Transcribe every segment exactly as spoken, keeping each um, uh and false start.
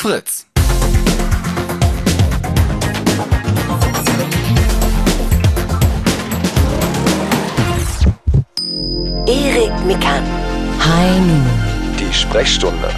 Fritz. Erik Mikan. Heino. Die Sprechstunde.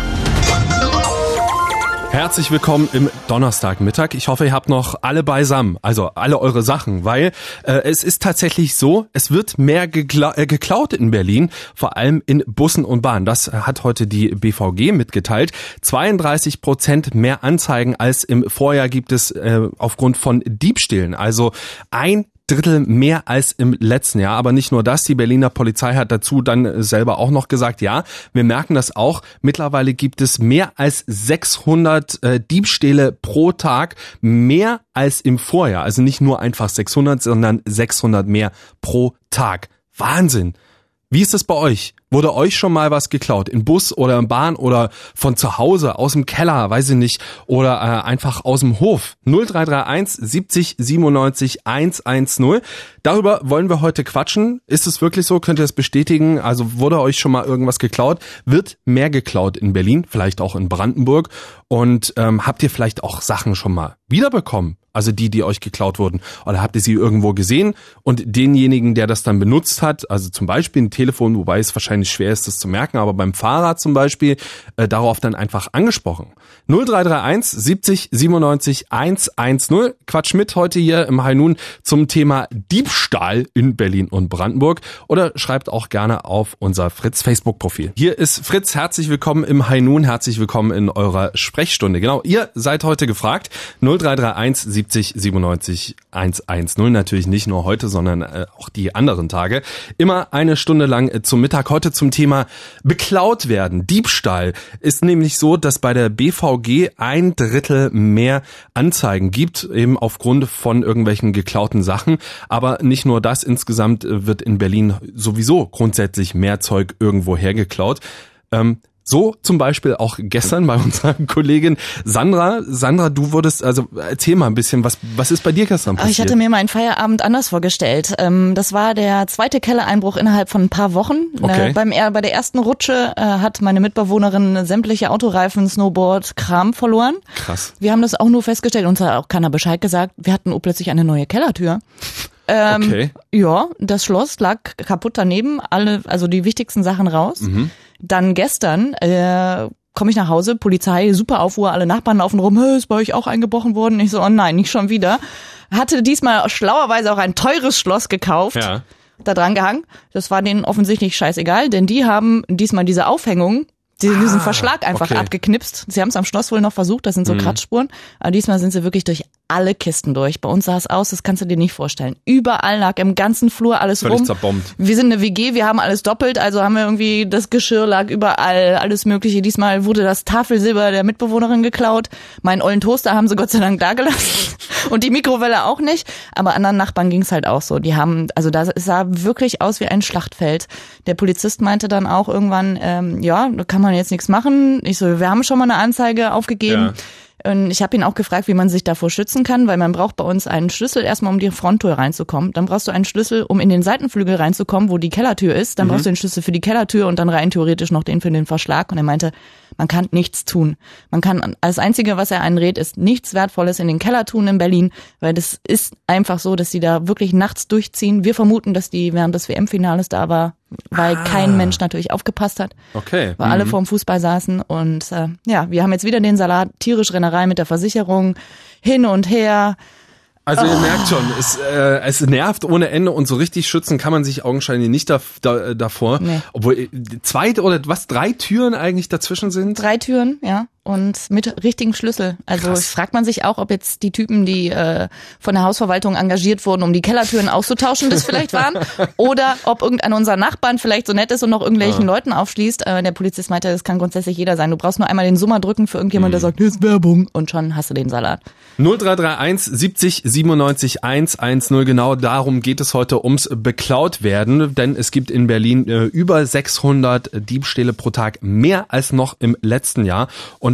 Herzlich willkommen im Donnerstagmittag. Ich hoffe, ihr habt noch alle beisammen, also alle eure Sachen, weil äh, es ist tatsächlich so, es wird mehr gekla- äh, geklaut in Berlin, vor allem in Bussen und Bahnen. Das hat heute die B V G mitgeteilt. zweiunddreißig Prozent mehr Anzeigen als im Vorjahr gibt es äh, aufgrund von Diebstählen. Also ein Drittel mehr als im letzten Jahr. Aber nicht nur das, die Berliner Polizei hat dazu dann selber auch noch gesagt, ja, wir merken das auch. Mittlerweile gibt es mehr als sechshundert äh, Diebstähle pro Tag, mehr als im Vorjahr. Also nicht nur einfach sechshundert, sondern sechshundert mehr pro Tag. Wahnsinn! Wie ist es bei euch? Wurde euch schon mal was geklaut? Im Bus oder in Bahn oder von zu Hause, aus dem Keller, weiß ich nicht, oder äh, einfach aus dem Hof? null drei drei eins siebzig siebenundneunzig hundertzehn. Darüber wollen wir heute quatschen. Ist es wirklich so? Könnt ihr es bestätigen? Also wurde euch schon mal irgendwas geklaut? Wird mehr geklaut in Berlin, vielleicht auch in Brandenburg? Und ähm, habt ihr vielleicht auch Sachen schon mal wiederbekommen? Also die, die euch geklaut wurden. Oder habt ihr sie irgendwo gesehen und denjenigen, der das dann benutzt hat, also zum Beispiel ein Telefon, wobei es wahrscheinlich schwer ist, das zu merken, aber beim Fahrrad zum Beispiel, äh, darauf dann einfach angesprochen. null drei drei eins siebzig siebenundneunzig hundertzehn. Quatsch mit heute hier im High Noon zum Thema Diebstahl in Berlin und Brandenburg. Oder schreibt auch gerne auf unser Fritz-Facebook-Profil. Hier ist Fritz, herzlich willkommen im High Noon, herzlich willkommen in eurer Sprechstunde. Genau, ihr seid heute gefragt. null drei drei eins siebzig siebenundneunzig hundertzehn. Natürlich nicht nur heute, sondern äh, auch die anderen Tage. Immer eine Stunde lang äh, zum Mittag. Heute zum Thema beklaut werden. Diebstahl ist nämlich so, dass bei der B V G ein Drittel mehr Anzeigen gibt, eben aufgrund von irgendwelchen geklauten Sachen. Aber nicht nur das, insgesamt wird in Berlin sowieso grundsätzlich mehr Zeug irgendwo hergeklaut. Ähm, So zum Beispiel auch gestern bei unserer Kollegin Sandra. Sandra, du wurdest, also erzähl mal ein bisschen, was was ist bei dir gestern passiert? Ich hatte mir meinen Feierabend anders vorgestellt. Das war der zweite Kellereinbruch innerhalb von ein paar Wochen. Okay. Beim, bei der ersten Rutsche hat meine Mitbewohnerin sämtliche Autoreifen, Snowboard, Kram verloren. Krass. Wir haben das auch nur festgestellt, uns hat auch keiner Bescheid gesagt. Wir hatten plötzlich eine neue Kellertür. Ähm, okay. Ja, das Schloss lag kaputt daneben, alle, also die wichtigsten Sachen raus. Mhm. Dann gestern äh, komme ich nach Hause, Polizei, super Aufruhr, alle Nachbarn laufen rum, ist bei euch auch eingebrochen worden? Ich so, oh nein, nicht schon wieder. Hatte diesmal schlauerweise auch ein teures Schloss gekauft, ja. Da dran gehangen. Das war denen offensichtlich scheißegal, denn die haben diesmal diese Aufhängung, diesen ah, Verschlag einfach okay. abgeknipst. Sie haben es am Schloss wohl noch versucht, das sind so mhm. Kratzspuren. Aber diesmal sind sie wirklich durch alle Kisten durch. Bei uns sah es aus, das kannst du dir nicht vorstellen. Überall lag im ganzen Flur alles Völlig rum. zerbombt. Wir sind eine W G, wir haben alles doppelt, also haben wir irgendwie, das Geschirr lag überall, alles mögliche. Diesmal wurde das Tafelsilber der Mitbewohnerin geklaut. Meinen ollen Toaster haben sie Gott sei Dank da gelassen. Und die Mikrowelle auch nicht. Aber anderen Nachbarn ging es halt auch so. Die haben, also das sah wirklich aus wie ein Schlachtfeld. Der Polizist meinte dann auch irgendwann, ähm, ja, da kann man jetzt nichts machen. Ich so, wir haben schon mal eine Anzeige aufgegeben. Ja. Und ich habe ihn auch gefragt, wie man sich davor schützen kann, weil man braucht bei uns einen Schlüssel erstmal, um die Fronttür reinzukommen. Dann brauchst du einen Schlüssel, um in den Seitenflügel reinzukommen, wo die Kellertür ist. Dann mhm. brauchst du den Schlüssel für die Kellertür und dann rein theoretisch noch den für den Verschlag. Und er meinte, man kann nichts tun. Man kann, das Einzige, was er einen rät, ist nichts Wertvolles in den Keller tun in Berlin, weil das ist einfach so, dass die da wirklich nachts durchziehen. Wir vermuten, dass die während des W M-Finales da war, weil ah. kein Mensch natürlich aufgepasst hat. Okay. Weil mhm. alle vorm Fußball saßen und äh, ja, wir haben jetzt wieder den Salat, tierisch Rennerei mit der Versicherung, hin und her. Also ihr oh. merkt schon, es, äh, es nervt ohne Ende und so richtig schützen kann man sich augenscheinlich nicht da, da, davor. Nee. Obwohl zwei oder was, drei Türen eigentlich dazwischen sind? Drei Türen, ja. Und mit richtigen Schlüssel. Also Krass. fragt man sich auch, ob jetzt die Typen, die äh, von der Hausverwaltung engagiert wurden, um die Kellertüren auszutauschen, das vielleicht waren. Oder ob irgendeiner unserer Nachbarn vielleicht so nett ist und noch irgendwelchen ja. Leuten aufschließt. Äh, der Polizist meinte, das kann grundsätzlich jeder sein. Du brauchst nur einmal den Summer drücken für irgendjemand, mhm. der sagt, hier ist Werbung. Und schon hast du den Salat. null drei drei eins siebzig siebenundneunzig hundertzehn. Genau darum geht es heute, ums beklaut werden. Denn es gibt in Berlin äh, über sechshundert Diebstähle pro Tag, mehr als noch im letzten Jahr. Und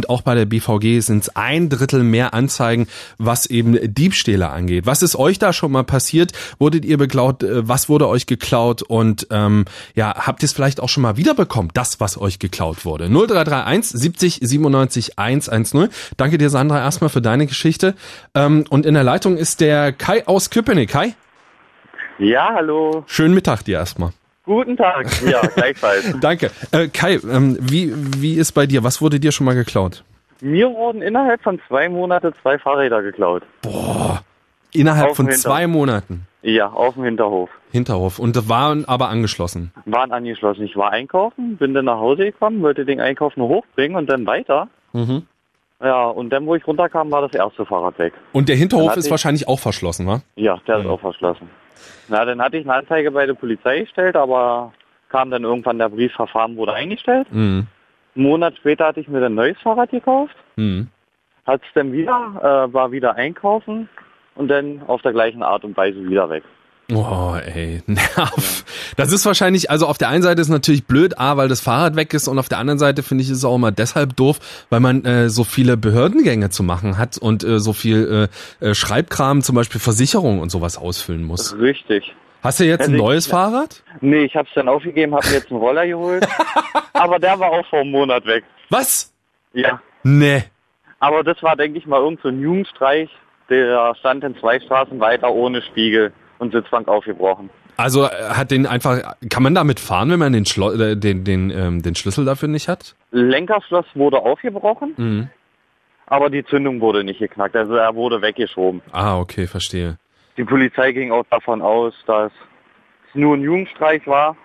und auch bei der B V G sind es ein Drittel mehr Anzeigen, was eben Diebstähle angeht. Was ist euch da schon mal passiert? Wurdet ihr beklaut? Was wurde euch geklaut? Und ähm, ja, habt ihr es vielleicht auch schon mal wiederbekommen, das, was euch geklaut wurde? null drei drei eins siebzig siebenundneunzig hundertzehn. Danke dir, Sandra, erstmal für deine Geschichte. Ähm, und in der Leitung ist der Kai aus Köpenick. Kai? Ja, hallo. Schönen Mittag dir erstmal. Guten Tag. Ja, gleichfalls. Danke. Äh, Kai, ähm, wie, wie ist bei dir? Was wurde dir schon mal geklaut? Mir wurden innerhalb von zwei Monaten zwei Fahrräder geklaut. Boah, innerhalb Auf von dem zwei Hinterhof. Monaten? Ja, auf dem Hinterhof. Hinterhof. Und das waren aber angeschlossen? Waren angeschlossen. Ich war einkaufen, bin dann nach Hause gekommen, wollte den Einkauf nur hochbringen und dann weiter. Mhm. Ja, und dann, wo ich runterkam, war das erste Fahrrad weg. Und der Dann Hinterhof hatte ist ich- wahrscheinlich auch verschlossen, wa? Ja, der Mhm. ist auch verschlossen. Na, dann hatte ich eine Anzeige bei der Polizei gestellt, aber kam dann irgendwann der Brief, Verfahren wurde eingestellt. Mhm. Einen Monat später hatte ich mir ein neues Fahrrad gekauft. Mhm. Hat's dann wieder, äh, war wieder einkaufen und dann auf der gleichen Art und Weise wieder weg. Oh, ey, Nerv. Das ist wahrscheinlich, also auf der einen Seite ist natürlich blöd, A, weil das Fahrrad weg ist, und auf der anderen Seite finde ich es auch immer deshalb doof, weil man äh, so viele Behördengänge zu machen hat und äh, so viel äh, äh, Schreibkram, zum Beispiel Versicherung und sowas ausfüllen muss. Richtig. Hast du jetzt ein Also ich- neues Fahrrad? Nee, ich hab's dann aufgegeben, hab mir jetzt einen Roller geholt. Aber der war auch vor einem Monat weg. Was? Ja. Nee. Aber das war, denke ich mal, irgend so ein Jugendstreich. Der stand in zwei Straßen weiter ohne Spiegel und Sitzbank aufgebrochen. Also äh, hat den einfach, kann man damit fahren, wenn man den, Schlo äh, den, den, ähm, den Schlüssel dafür nicht hat? Lenkerschloss wurde aufgebrochen, Mhm. aber die Zündung wurde nicht geknackt. Also er wurde weggeschoben. Ah, okay, verstehe. Die Polizei ging auch davon aus, dass es nur ein Jugendstreich war.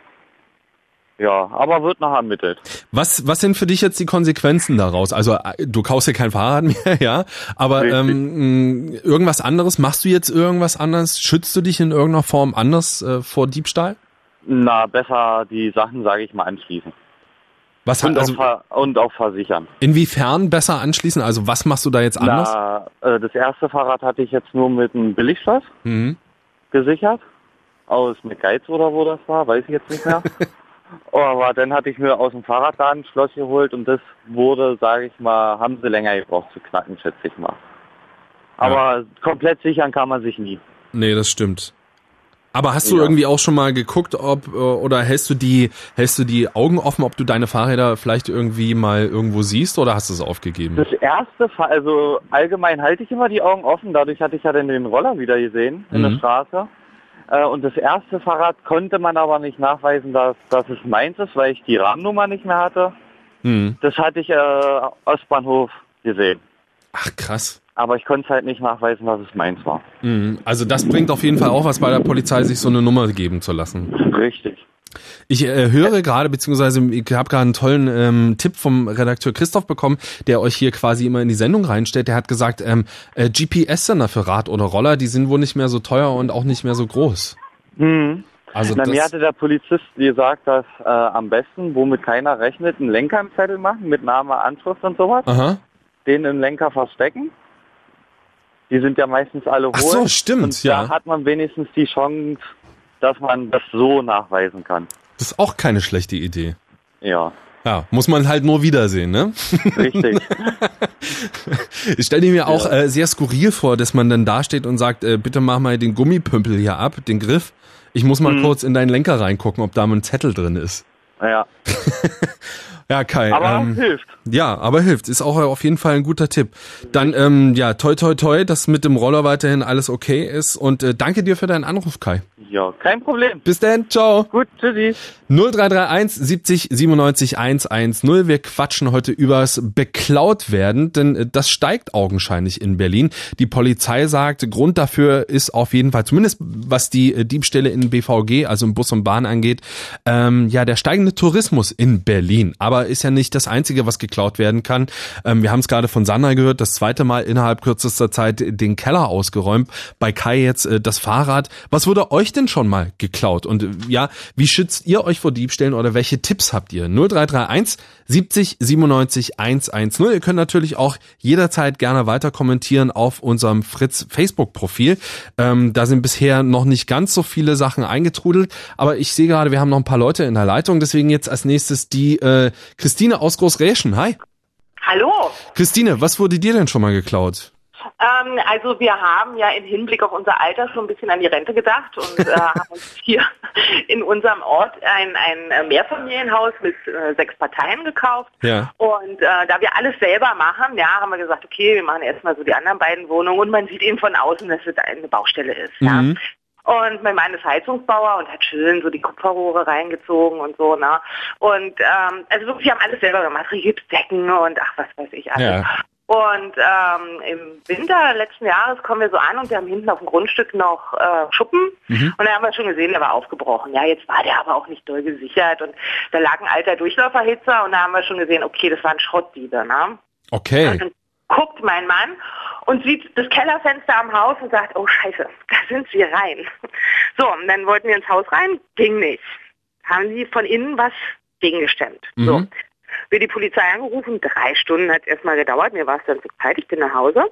Ja, aber wird noch ermittelt. Was, was sind für dich jetzt die Konsequenzen daraus? Also äh, du kaufst dir kein Fahrrad mehr, ja, aber Richtig. ähm, mh, irgendwas anderes? Machst du jetzt irgendwas anderes? Schützt du dich in irgendeiner Form anders äh, vor Diebstahl? Na, besser die Sachen, sage ich mal, anschließen. Was Und, also auch, ver und auch versichern. inwiefern besser anschließen? Also was machst du da jetzt anders? Na, äh, das erste Fahrrad hatte ich jetzt nur mit einem Billigschloss Mhm. gesichert. Aus mit Geiz oder wo das war, weiß ich jetzt nicht mehr. Aber dann hatte ich mir aus dem Fahrradladen ein Schloss geholt und das wurde, sage ich mal, haben sie länger gebraucht zu knacken, schätze ich mal. Aber komplett sichern kann man sich nie. Nee, das stimmt. Aber hast du Ja. irgendwie auch schon mal geguckt, ob äh, oder hältst du die hältst du die Augen offen, ob du deine Fahrräder vielleicht irgendwie mal irgendwo siehst, oder hast du es aufgegeben? Das erste, Fa- also allgemein halte ich immer die Augen offen, dadurch hatte ich ja dann den Roller wieder gesehen in Mhm. der Straße. Äh, Und das erste Fahrrad konnte man aber nicht nachweisen, dass, dass es meins ist, weil ich die Rahmennummer nicht mehr hatte. Mhm. Das hatte ich äh, Ostbahnhof gesehen. Ach krass. Aber ich konnte es halt nicht nachweisen, dass es meins war. Mhm. Also das bringt auf jeden Fall auch was bei der Polizei, sich so eine Nummer geben zu lassen. Richtig. Ich äh, höre gerade, beziehungsweise ich habe gerade einen tollen ähm, Tipp vom Redakteur Christoph bekommen, der euch hier quasi immer in die Sendung reinstellt. Der hat gesagt, ähm, äh, G P S-Sender für Rad oder Roller, die sind wohl nicht mehr so teuer und auch nicht mehr so groß. Mhm. Also Na, mir das, hatte der Polizist gesagt, dass äh, am besten, womit keiner rechnet, einen Lenker im Zettel machen, mit Name, Anschrift und sowas, aha. den im Lenker verstecken. Die sind ja meistens alle hohl. Ach so, stimmt, und ja. da hat man wenigstens die Chance, dass man das so nachweisen kann. Das ist auch keine schlechte Idee. Ja, Ja, muss man halt nur wiedersehen, ne? richtig. Ich stelle mir auch äh, sehr skurril vor, dass man dann da steht und sagt, äh, bitte mach mal den Gummipümpel hier ab, den Griff. Ich muss mal Mhm. kurz in deinen Lenker reingucken, ob da mal ein Zettel drin ist. Ja, Ja, Kai. aber ähm, hilft. Ja, aber hilft. Ist auch auf jeden Fall ein guter Tipp. Dann, ähm, ja, toi, toi, toi, dass mit dem Roller weiterhin alles okay ist. Und äh, danke dir für deinen Anruf, Kai. Ja, kein Problem. Bis dann, ciao. Gut, tschüssi. null drei drei eins siebzig siebenundneunzig hundertzehn. Wir quatschen heute übers beklaut werden, denn äh, das steigt augenscheinlich in Berlin. Die Polizei sagt, Grund dafür ist auf jeden Fall, zumindest was die äh, Diebstähle in B V G, also im Bus und Bahn angeht, ähm, ja, der steigende Tourismus in Berlin. Aber ist ja nicht das Einzige, was geklaut werden kann. Ähm, wir haben es gerade von Sandra gehört, das zweite Mal innerhalb kürzester Zeit den Keller ausgeräumt. Bei Kai jetzt äh, das Fahrrad. Was wurde euch denn schon mal geklaut? Und äh, ja, wie schützt ihr euch vor Diebstählen oder welche Tipps habt ihr? null drei drei eins siebzig siebenundneunzig hundertzehn. Ihr könnt natürlich auch jederzeit gerne weiter kommentieren auf unserem Fritz Facebook-Profil. Ähm, da sind bisher noch nicht ganz so viele Sachen eingetrudelt, aber ich sehe gerade, wir haben noch ein paar Leute in der Leitung, deswegen jetzt als nächstes die äh, Christine aus Großräschen. Hi. Hallo. Christine, was wurde dir denn schon mal geklaut? Ähm, also wir haben ja im Hinblick auf unser Alter schon ein bisschen an die Rente gedacht und äh, haben uns hier in unserem Ort ein, ein Mehrfamilienhaus mit äh, sechs Parteien gekauft. Ja. Und äh, da wir alles selber machen, ja, haben wir gesagt, okay, wir machen erstmal so die anderen beiden Wohnungen und man sieht eben von außen, dass es eine Baustelle ist. Ja. Mhm. Und mein Mann ist Heizungsbauer und hat schön so die Kupferrohre reingezogen und so, ne? Und ähm, also wirklich, wir haben alles selber gemacht, Gipsdecken und ach, was weiß ich alles. Ja. Und ähm, im Winter letzten Jahres kommen wir so an und wir haben hinten auf dem Grundstück noch äh, Schuppen. Mhm. Und da haben wir schon gesehen, der war aufgebrochen. Ja, jetzt war der aber auch nicht doll gesichert. Und da lag ein alter Durchlauferhitzer und da haben wir schon gesehen, okay, das waren Schrottdiebe, ne? Okay. Und dann guckt mein Mann und sieht das Kellerfenster am Haus und sagt, oh Scheiße, da sind sie rein. So, und dann wollten wir ins Haus rein, ging nicht. Haben sie von innen was gegengestemmt. Mhm. So. Wir die Polizei angerufen, drei Stunden hat es erstmal gedauert, mir war es dann zu Zeit, ich bin nach Hause.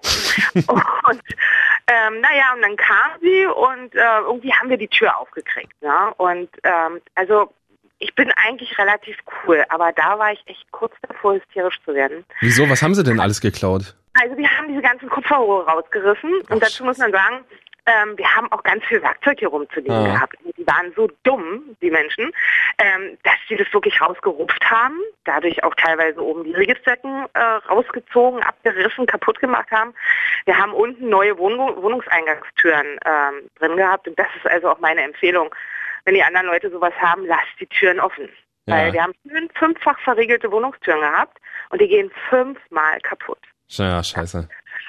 und ähm, naja, und dann kam sie und äh, irgendwie haben wir die Tür aufgekriegt. Ja? Und ähm, also ich bin eigentlich relativ cool, aber da war ich echt kurz davor, hysterisch zu werden. Wieso? Was haben sie denn alles geklaut? Also wir haben diese ganzen Kupferrohre rausgerissen und Ach, dazu muss man sagen, ähm, wir haben auch ganz viel Werkzeug hier rumzuliegen ah. gehabt. Die waren so dumm, die Menschen, ähm, dass sie das wirklich rausgerupft haben, dadurch auch teilweise oben die Rigipsdecken äh, rausgezogen, abgerissen, kaputt gemacht haben. Wir haben unten neue Wohn- Wohnungseingangstüren ähm, drin gehabt und das ist also auch meine Empfehlung. Wenn die anderen Leute sowas haben, lasst die Türen offen. Ja. Weil wir haben schön fünffach verriegelte Wohnungstüren gehabt und die gehen fünfmal kaputt. Ja, scheiße.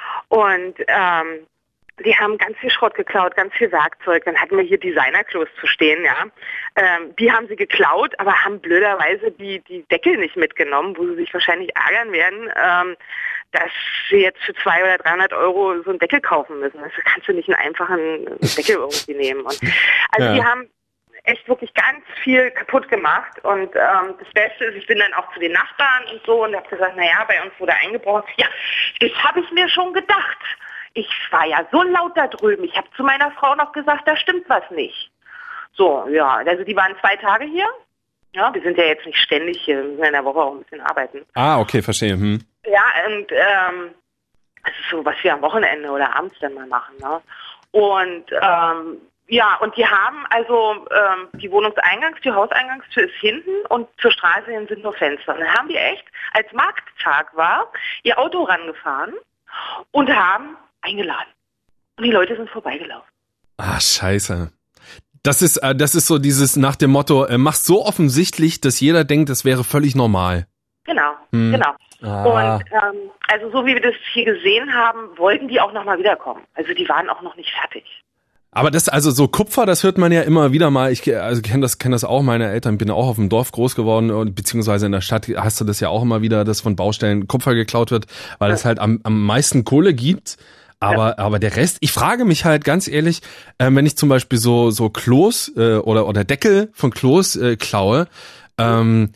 Und ähm, die haben ganz viel Schrott geklaut, ganz viel Werkzeug. Dann hatten wir hier Designerklos zu stehen, ja. Ähm, die haben sie geklaut, aber haben blöderweise die, die Deckel nicht mitgenommen, wo sie sich wahrscheinlich ärgern werden, ähm, dass sie jetzt für zweihundert oder dreihundert Euro so einen Deckel kaufen müssen. Das kannst du nicht einen einfachen Deckel irgendwie nehmen. Und also ja. Die haben echt wirklich ganz viel kaputt gemacht und ähm, das Beste ist, ich bin dann auch zu den Nachbarn und so und habe gesagt, naja, bei uns wurde eingebrochen. Ja, das habe ich mir schon gedacht. Ich war ja so laut da drüben. Ich habe zu meiner Frau noch gesagt, da stimmt was nicht. So, ja, also die waren zwei Tage hier. Ja, wir sind ja jetzt nicht ständig hier, wir müssen in der Woche auch ein bisschen arbeiten. Ah, okay, verstehe. Hm. Ja, und ähm, das ist so, was wir am Wochenende oder abends dann mal machen. Ne? Und ähm, ja, und die haben also ähm, die Wohnungseingangstür, die Hauseingangstür ist hinten und zur Straße hin sind nur Fenster. Und dann haben die echt, als Markttag war, ihr Auto rangefahren und haben eingeladen. Und die Leute sind vorbeigelaufen. Ah, scheiße. Das ist, äh, das ist so dieses nach dem Motto, äh, mach's so offensichtlich, dass jeder denkt, das wäre völlig normal. Genau, hm. genau. Ah. Und ähm, also so wie wir das hier gesehen haben, wollten die auch nochmal wiederkommen. Also die waren auch noch nicht fertig. Aber das, also so Kupfer, das hört man ja immer wieder mal. Ich also kenne das, kenne das auch. Meine Eltern, bin auch auf dem Dorf groß geworden und beziehungsweise in der Stadt hast du das ja auch immer wieder, dass von Baustellen Kupfer geklaut wird, weil ja. es halt am, am meisten Kohle gibt. Aber, ja. aber der Rest, ich frage mich halt ganz ehrlich, äh, wenn ich zum Beispiel so, so Klos äh, oder, oder Deckel von Klos äh, klaue, ähm,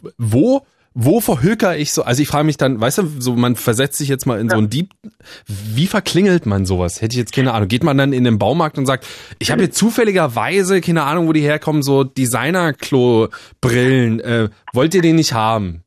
wo, wo verhöker ich so, also ich frage mich dann, weißt du, so man versetzt sich jetzt mal in ja. so einen Dieb, wie verklingelt man sowas? Hätte ich jetzt keine Ahnung. Geht man dann in den Baumarkt und sagt, ich habe jetzt zufälligerweise, keine Ahnung, wo die herkommen, so Designer-Klo-Brillen, äh, wollt ihr den nicht haben?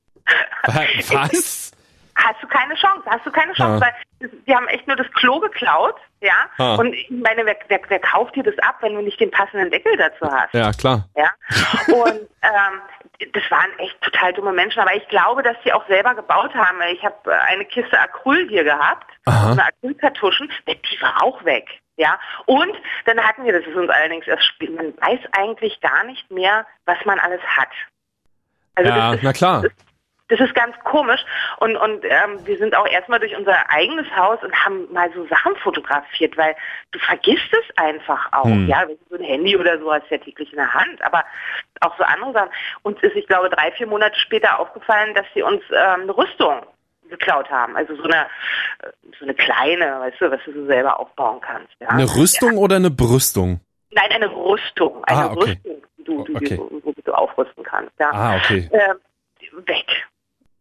Was? Hast du keine Chance, hast du keine Chance, ja. weil die haben echt nur das Klo geklaut, ja, ah. und ich meine, wer, wer, wer kauft dir das ab, wenn du nicht den passenden Deckel dazu hast? Ja, klar. Ja, und ähm, das waren echt total dumme Menschen, aber ich glaube, dass die auch selber gebaut haben. Ich habe eine Kiste Acryl hier gehabt, Aha. eine Acrylkartuschen, die war auch weg. Ja, und dann hatten wir, das ist uns allerdings erst spät, man weiß eigentlich gar nicht mehr, was man alles hat. Also ja, das ist, na klar. Das ist, Das ist ganz komisch und und ähm, wir sind auch erstmal durch unser eigenes Haus und haben mal so Sachen fotografiert, weil du vergisst es einfach auch. Hm. Ja, wenn du so ein Handy oder so hast, ja täglich in der Hand, aber auch so andere Sachen. Uns ist, ich glaube, drei, vier Monate später aufgefallen, dass sie uns ähm, eine Rüstung geklaut haben. Also so eine so eine kleine, weißt du, was du so selber aufbauen kannst. Ja? Eine Rüstung ja. oder eine Brüstung? Nein, eine Rüstung. Eine ah, okay. Rüstung, die du, die, okay. du, womit du aufrüsten kannst. Ja. Ah, okay. Äh, weg.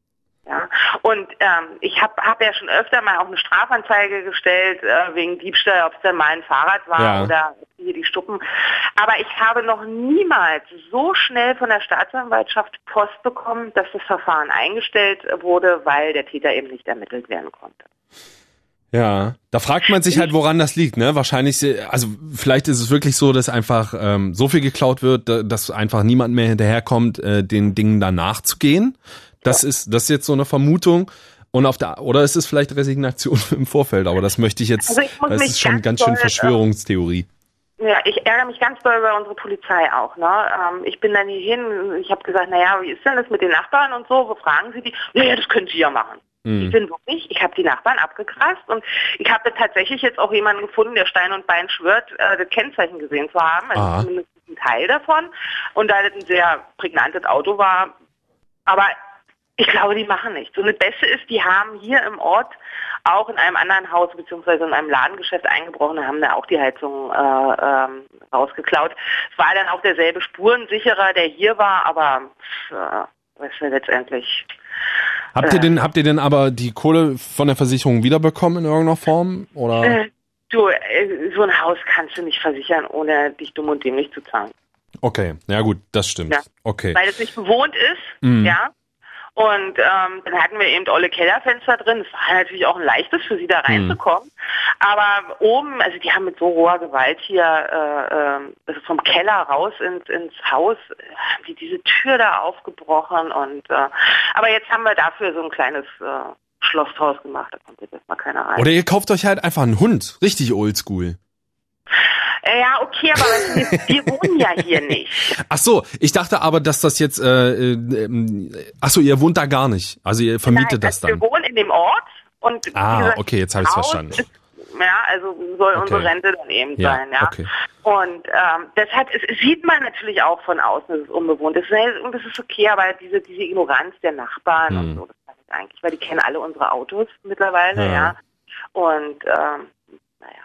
Ja, und ähm, ich habe hab ja schon öfter mal auch eine Strafanzeige gestellt äh, wegen Diebstahl, ob es dann mal ein Fahrrad war Ja. oder hier die Stuppen. Aber ich habe noch niemals so schnell von der Staatsanwaltschaft Post bekommen, dass das Verfahren eingestellt wurde, weil der Täter eben nicht ermittelt werden konnte. Ja, da fragt man sich halt, woran das liegt, ne? Wahrscheinlich, also vielleicht ist es wirklich so, dass einfach ähm, so viel geklaut wird, dass einfach niemand mehr hinterherkommt, äh, den Dingen danach zu gehen. Das ja. ist das ist jetzt so eine Vermutung. Und auf der oder ist es vielleicht Resignation im Vorfeld, aber das möchte ich jetzt, also ich das ist schon ganz, ganz schön Verschwörungstheorie. Ja, ich ärgere mich ganz doll über unsere Polizei auch. Ne? Ähm, ich bin dann hier hin, ich habe gesagt, naja, wie ist denn das mit den Nachbarn und so? Wo fragen Sie die? Naja, das können Sie ja machen. Hm. Ich bin wirklich, ich habe die Nachbarn abgegrast und ich habe tatsächlich jetzt auch jemanden gefunden, der Stein und Bein schwört, äh, das Kennzeichen gesehen zu haben, also ah. zumindest ein Teil davon. Und da das ein sehr prägnantes Auto war, aber ich glaube, die machen nichts. Und das Beste ist, die haben hier im Ort auch in einem anderen Haus beziehungsweise in einem Ladengeschäft eingebrochen und haben da auch die Heizung äh, ähm, rausgeklaut. Es war dann auch derselbe Spurensicherer, der hier war, aber äh, weißt du, letztendlich... Habt ihr denn, habt ihr denn aber die Kohle von der Versicherung wiederbekommen in irgendeiner Form? Oder? Äh, du, äh, so ein Haus kannst du nicht versichern, ohne dich dumm und dämlich zu zahlen. Okay, ja gut, das stimmt. Ja. Okay. Weil es nicht bewohnt ist, mhm. ja. Und ähm, dann hatten wir eben olle Kellerfenster drin. Es war natürlich auch ein leichtes für sie da reinzukommen. Mhm. Aber oben, also die haben mit so roher Gewalt hier äh, äh, also vom Keller raus ins, ins Haus, haben die diese Tür da aufgebrochen. Und äh, aber jetzt haben wir dafür so ein kleines äh, Schlosshaus gemacht. Da kommt jetzt erstmal keiner rein. Oder ihr kauft euch halt einfach einen Hund. Richtig oldschool. Ja, okay, aber wir, wir wohnen ja hier nicht. Ach so, ich dachte aber, dass das jetzt, äh, äh, ach so, ihr wohnt da gar nicht. Also ihr vermietet Nein, das also dann. Wir wohnen in dem Ort und ah, wie gesagt, okay, jetzt habe ich verstanden. Ist, ja, also soll okay. unsere Rente dann eben ja, sein, ja. Okay. Und ähm, deshalb es, sieht man natürlich auch von außen, dass es unbewohnt ist. Und das ist okay, aber diese diese Ignoranz der Nachbarn hm. und so, das kann ich eigentlich, weil die kennen alle unsere Autos mittlerweile, ja. ja. Und ähm, naja.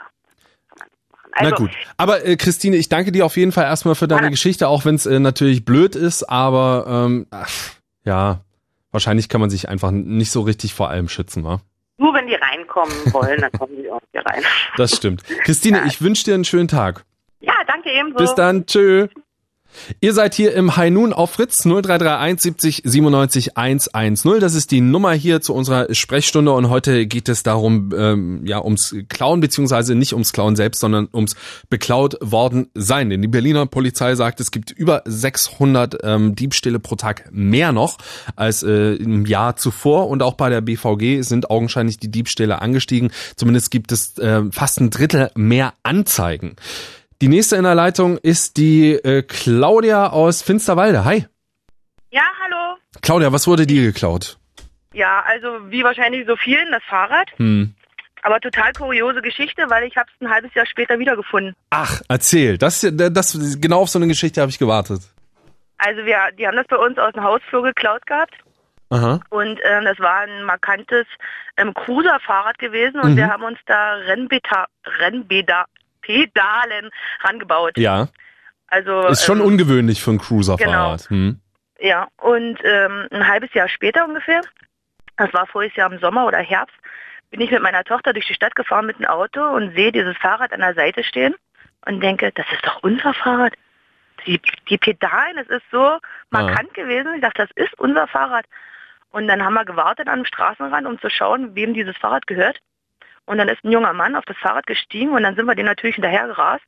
Also, na gut, aber äh, Christine, ich danke dir auf jeden Fall erstmal für deine ja. Geschichte, auch wenn es äh, natürlich blöd ist, aber ähm, ach, ja, wahrscheinlich kann man sich einfach nicht so richtig vor allem schützen, wa? Nur wenn die reinkommen wollen, dann kommen die auch hier rein. Das stimmt. Christine, ja. ich wünsche dir einen schönen Tag. Ja, danke ebenso. Bis dann, tschö. Ihr seid hier im High Noon auf Fritz null drei drei eins siebzig siebenundneunzig hundertzehn. Das ist die Nummer hier zu unserer Sprechstunde und heute geht es darum, ähm, ja, ums Klauen beziehungsweise nicht ums Klauen selbst, sondern ums beklaut worden sein. Denn die Berliner Polizei sagt, es gibt über sechshundert ähm, Diebstähle pro Tag mehr noch als äh, im Jahr zuvor und auch bei der B V G sind augenscheinlich die Diebstähle angestiegen. Zumindest gibt es äh, fast ein Drittel mehr Anzeigen. Die nächste in der Leitung ist die äh, Claudia aus Finsterwalde. Hi. Ja, hallo. Claudia, was wurde dir geklaut? Ja, also wie wahrscheinlich so vielen, das Fahrrad. Hm. Aber total kuriose Geschichte, weil ich habe es ein halbes Jahr später wiedergefunden. Ach, erzähl. Das, das, genau auf so eine Geschichte habe ich gewartet. Also wir, die haben das bei uns aus dem Hausflur geklaut gehabt. Aha. Und ähm, das war ein markantes ähm, Cruiser-Fahrrad gewesen und mhm. wir haben uns da Rennbeta, Rennbeda, Pedalen rangebaut. Ja. Also ist schon ähm, ungewöhnlich für ein Cruiser-Fahrrad. Genau. Hm. Ja, und ähm, ein halbes Jahr später ungefähr, das war voriges Jahr im Sommer oder Herbst, bin ich mit meiner Tochter durch die Stadt gefahren mit dem Auto und sehe dieses Fahrrad an der Seite stehen und denke, das ist doch unser Fahrrad. Die, die Pedalen, das ist so markant ah. gewesen. Ich dachte, das ist unser Fahrrad. Und dann haben wir gewartet an dem Straßenrand, um zu schauen, wem dieses Fahrrad gehört. Und dann ist ein junger Mann auf das Fahrrad gestiegen und dann sind wir dem natürlich hinterher gerast.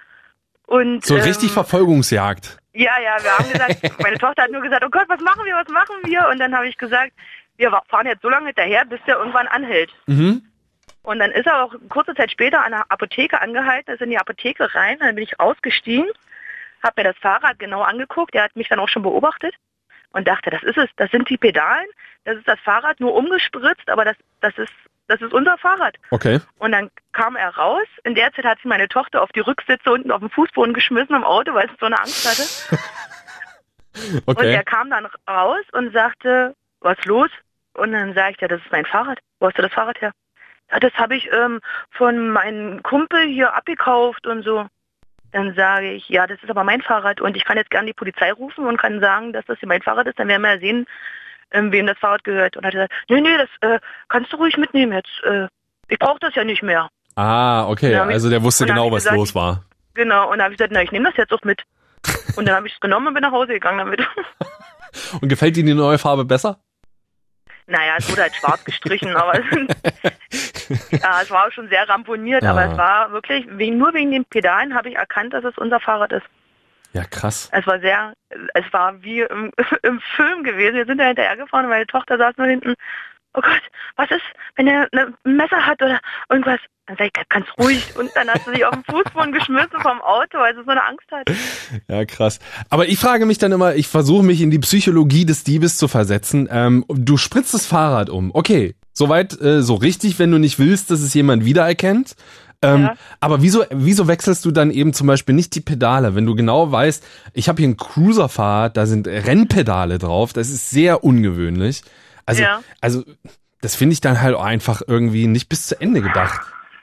Und, so ähm, richtig Verfolgungsjagd. Ja, ja, wir haben gesagt, meine Tochter hat nur gesagt, oh Gott, was machen wir, was machen wir? Und dann habe ich gesagt, wir fahren jetzt so lange hinterher, bis der irgendwann anhält. Mhm. Und dann ist er auch kurze Zeit später an der Apotheke angehalten, ist in die Apotheke rein, dann bin ich ausgestiegen, habe mir das Fahrrad genau angeguckt, der hat mich dann auch schon beobachtet und dachte, das ist es, das sind die Pedalen, das ist das Fahrrad, nur umgespritzt, aber das, das ist Das ist unser Fahrrad. Okay. Und dann kam er raus. In der Zeit hat sie meine Tochter auf die Rücksitze unten auf den Fußboden geschmissen im Auto, weil sie so eine Angst hatte. Okay. Und er kam dann raus und sagte, was los? Und dann sage ich, ja, das ist mein Fahrrad. Wo hast du das Fahrrad her? Ja, das habe ich ähm, von meinem Kumpel hier abgekauft und so. Dann sage ich, ja, das ist aber mein Fahrrad und ich kann jetzt gerne die Polizei rufen und kann sagen, dass das hier mein Fahrrad ist. Dann werden wir ja sehen, ähm, wem das Fahrrad gehört. Und hat gesagt, nee, nee, das äh, kannst du ruhig mitnehmen jetzt. Äh, ich brauche das ja nicht mehr. Ah, okay, also der wusste genau, was gesagt, los war. Genau, und dann habe ich gesagt, na, ich nehme das jetzt auch mit. Und dann habe ich es genommen und bin nach Hause gegangen damit. Und gefällt Ihnen die neue Farbe besser? Naja, es wurde halt schwarz gestrichen, aber ja, es war schon sehr ramponiert, ah. aber es war wirklich, wegen, nur wegen den Pedalen habe ich erkannt, dass es unser Fahrrad ist. Ja, krass. Es war sehr, es war wie im, im Film gewesen. Wir sind da hinterher gefahren und meine Tochter saß nur hinten. Oh Gott, was ist, wenn er ein Messer hat oder irgendwas? Dann sag ich, ganz ruhig. Und dann hast du dich auf den Fußboden geschmissen vom Auto, weil sie so eine Angst hat. Ja, krass. Aber ich frage mich dann immer, ich versuche mich in die Psychologie des Diebes zu versetzen. Ähm, du spritzt das Fahrrad um. Okay, soweit äh, so richtig, wenn du nicht willst, dass es jemand wiedererkennt. Ähm, ja. Aber wieso, wieso wechselst du dann eben zum Beispiel nicht die Pedale, wenn du genau weißt, ich habe hier ein Cruiser-Fahrrad, da sind Rennpedale drauf, das ist sehr ungewöhnlich. Also, ja. also das finde ich dann halt auch einfach irgendwie nicht bis zu Ende gedacht.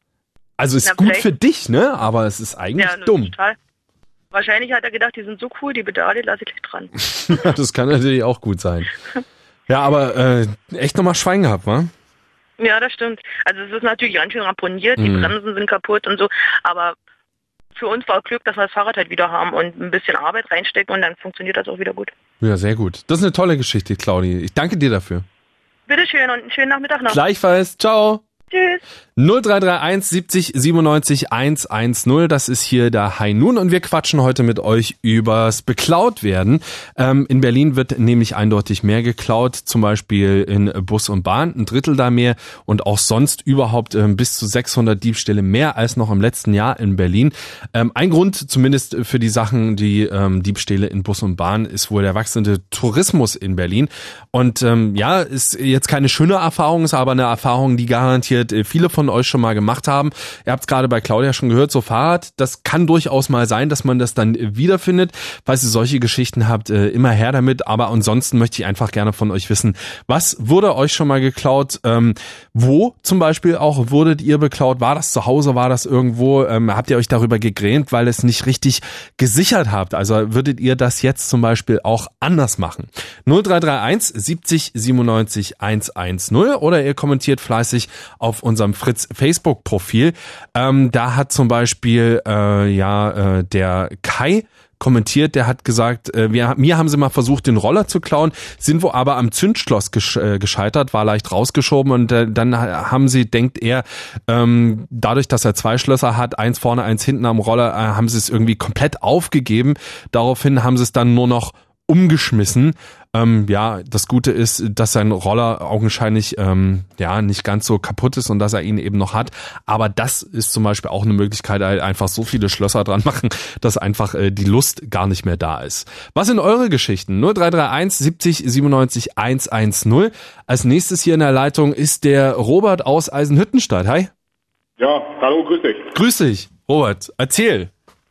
Also ist Na, gut für dich, ne? Aber es ist eigentlich ja, dumm. Total. Wahrscheinlich hat er gedacht, die sind so cool, die Pedale lasse ich gleich dran. Das kann natürlich auch gut sein. Ja, aber äh, echt nochmal Schwein gehabt, wa? Ja, das stimmt. Also es ist natürlich ganz schön ramponiert, die hm. Bremsen sind kaputt und so, aber für uns war Glück, dass wir das Fahrrad halt wieder haben und ein bisschen Arbeit reinstecken und dann funktioniert das auch wieder gut. Ja, sehr gut. Das ist eine tolle Geschichte, Claudi. Ich danke dir dafür. Bitteschön und einen schönen Nachmittag noch. Gleichfalls. Ciao. Tschüss. null drei drei eins siebzig siebenundneunzig hundertzehn, das ist hier der High Noon und wir quatschen heute mit euch übers Beklautwerden. Ähm, in Berlin wird nämlich eindeutig mehr geklaut, zum Beispiel in Bus und Bahn, ein Drittel da mehr und auch sonst überhaupt ähm, bis zu sechshundert Diebstähle mehr als noch im letzten Jahr in Berlin. Ähm, ein Grund zumindest für die Sachen, die ähm, Diebstähle in Bus und Bahn, ist wohl der wachsende Tourismus in Berlin. Und ähm, ja, ist jetzt keine schöne Erfahrung, ist aber eine Erfahrung, die garantiert viele von euch schon mal gemacht haben. Ihr habt es gerade bei Claudia schon gehört, so Fahrrad, das kann durchaus mal sein, dass man das dann wiederfindet. Falls ihr solche Geschichten habt, immer her damit. Aber ansonsten möchte ich einfach gerne von euch wissen, was wurde euch schon mal geklaut? Ähm, wo zum Beispiel auch wurdet ihr beklaut? War das zu Hause? War das irgendwo? Ähm, habt ihr euch darüber gegrämt, weil es nicht richtig gesichert habt? Also würdet ihr das jetzt zum Beispiel auch anders machen? null drei drei eins siebzig siebenundneunzig hundertzehn oder ihr kommentiert fleißig auf unserem Fritz Facebook-Profil. Ähm, da hat zum Beispiel äh, ja äh, der Kai kommentiert, der hat gesagt, äh, wir, mir haben sie mal versucht, den Roller zu klauen, sind wo aber am Zündschloss gesch- äh, gescheitert, war leicht rausgeschoben und äh, dann haben sie, denkt er, ähm, dadurch, dass er zwei Schlösser hat, eins vorne, eins hinten am Roller, äh, haben sie es irgendwie komplett aufgegeben. Daraufhin haben sie es dann nur noch umgeschmissen. Ähm, ja, das Gute ist, dass sein Roller augenscheinlich ähm, ja nicht ganz so kaputt ist und dass er ihn eben noch hat. Aber das ist zum Beispiel auch eine Möglichkeit, halt einfach so viele Schlösser dran machen, dass einfach äh, die Lust gar nicht mehr da ist. Was sind eure Geschichten? null drei drei eins siebzig siebenundneunzig hundertzehn. Als nächstes hier in der Leitung ist der Robert aus Eisenhüttenstadt. Hi. Ja, hallo, grüß dich. Grüß dich, Robert. Erzähl.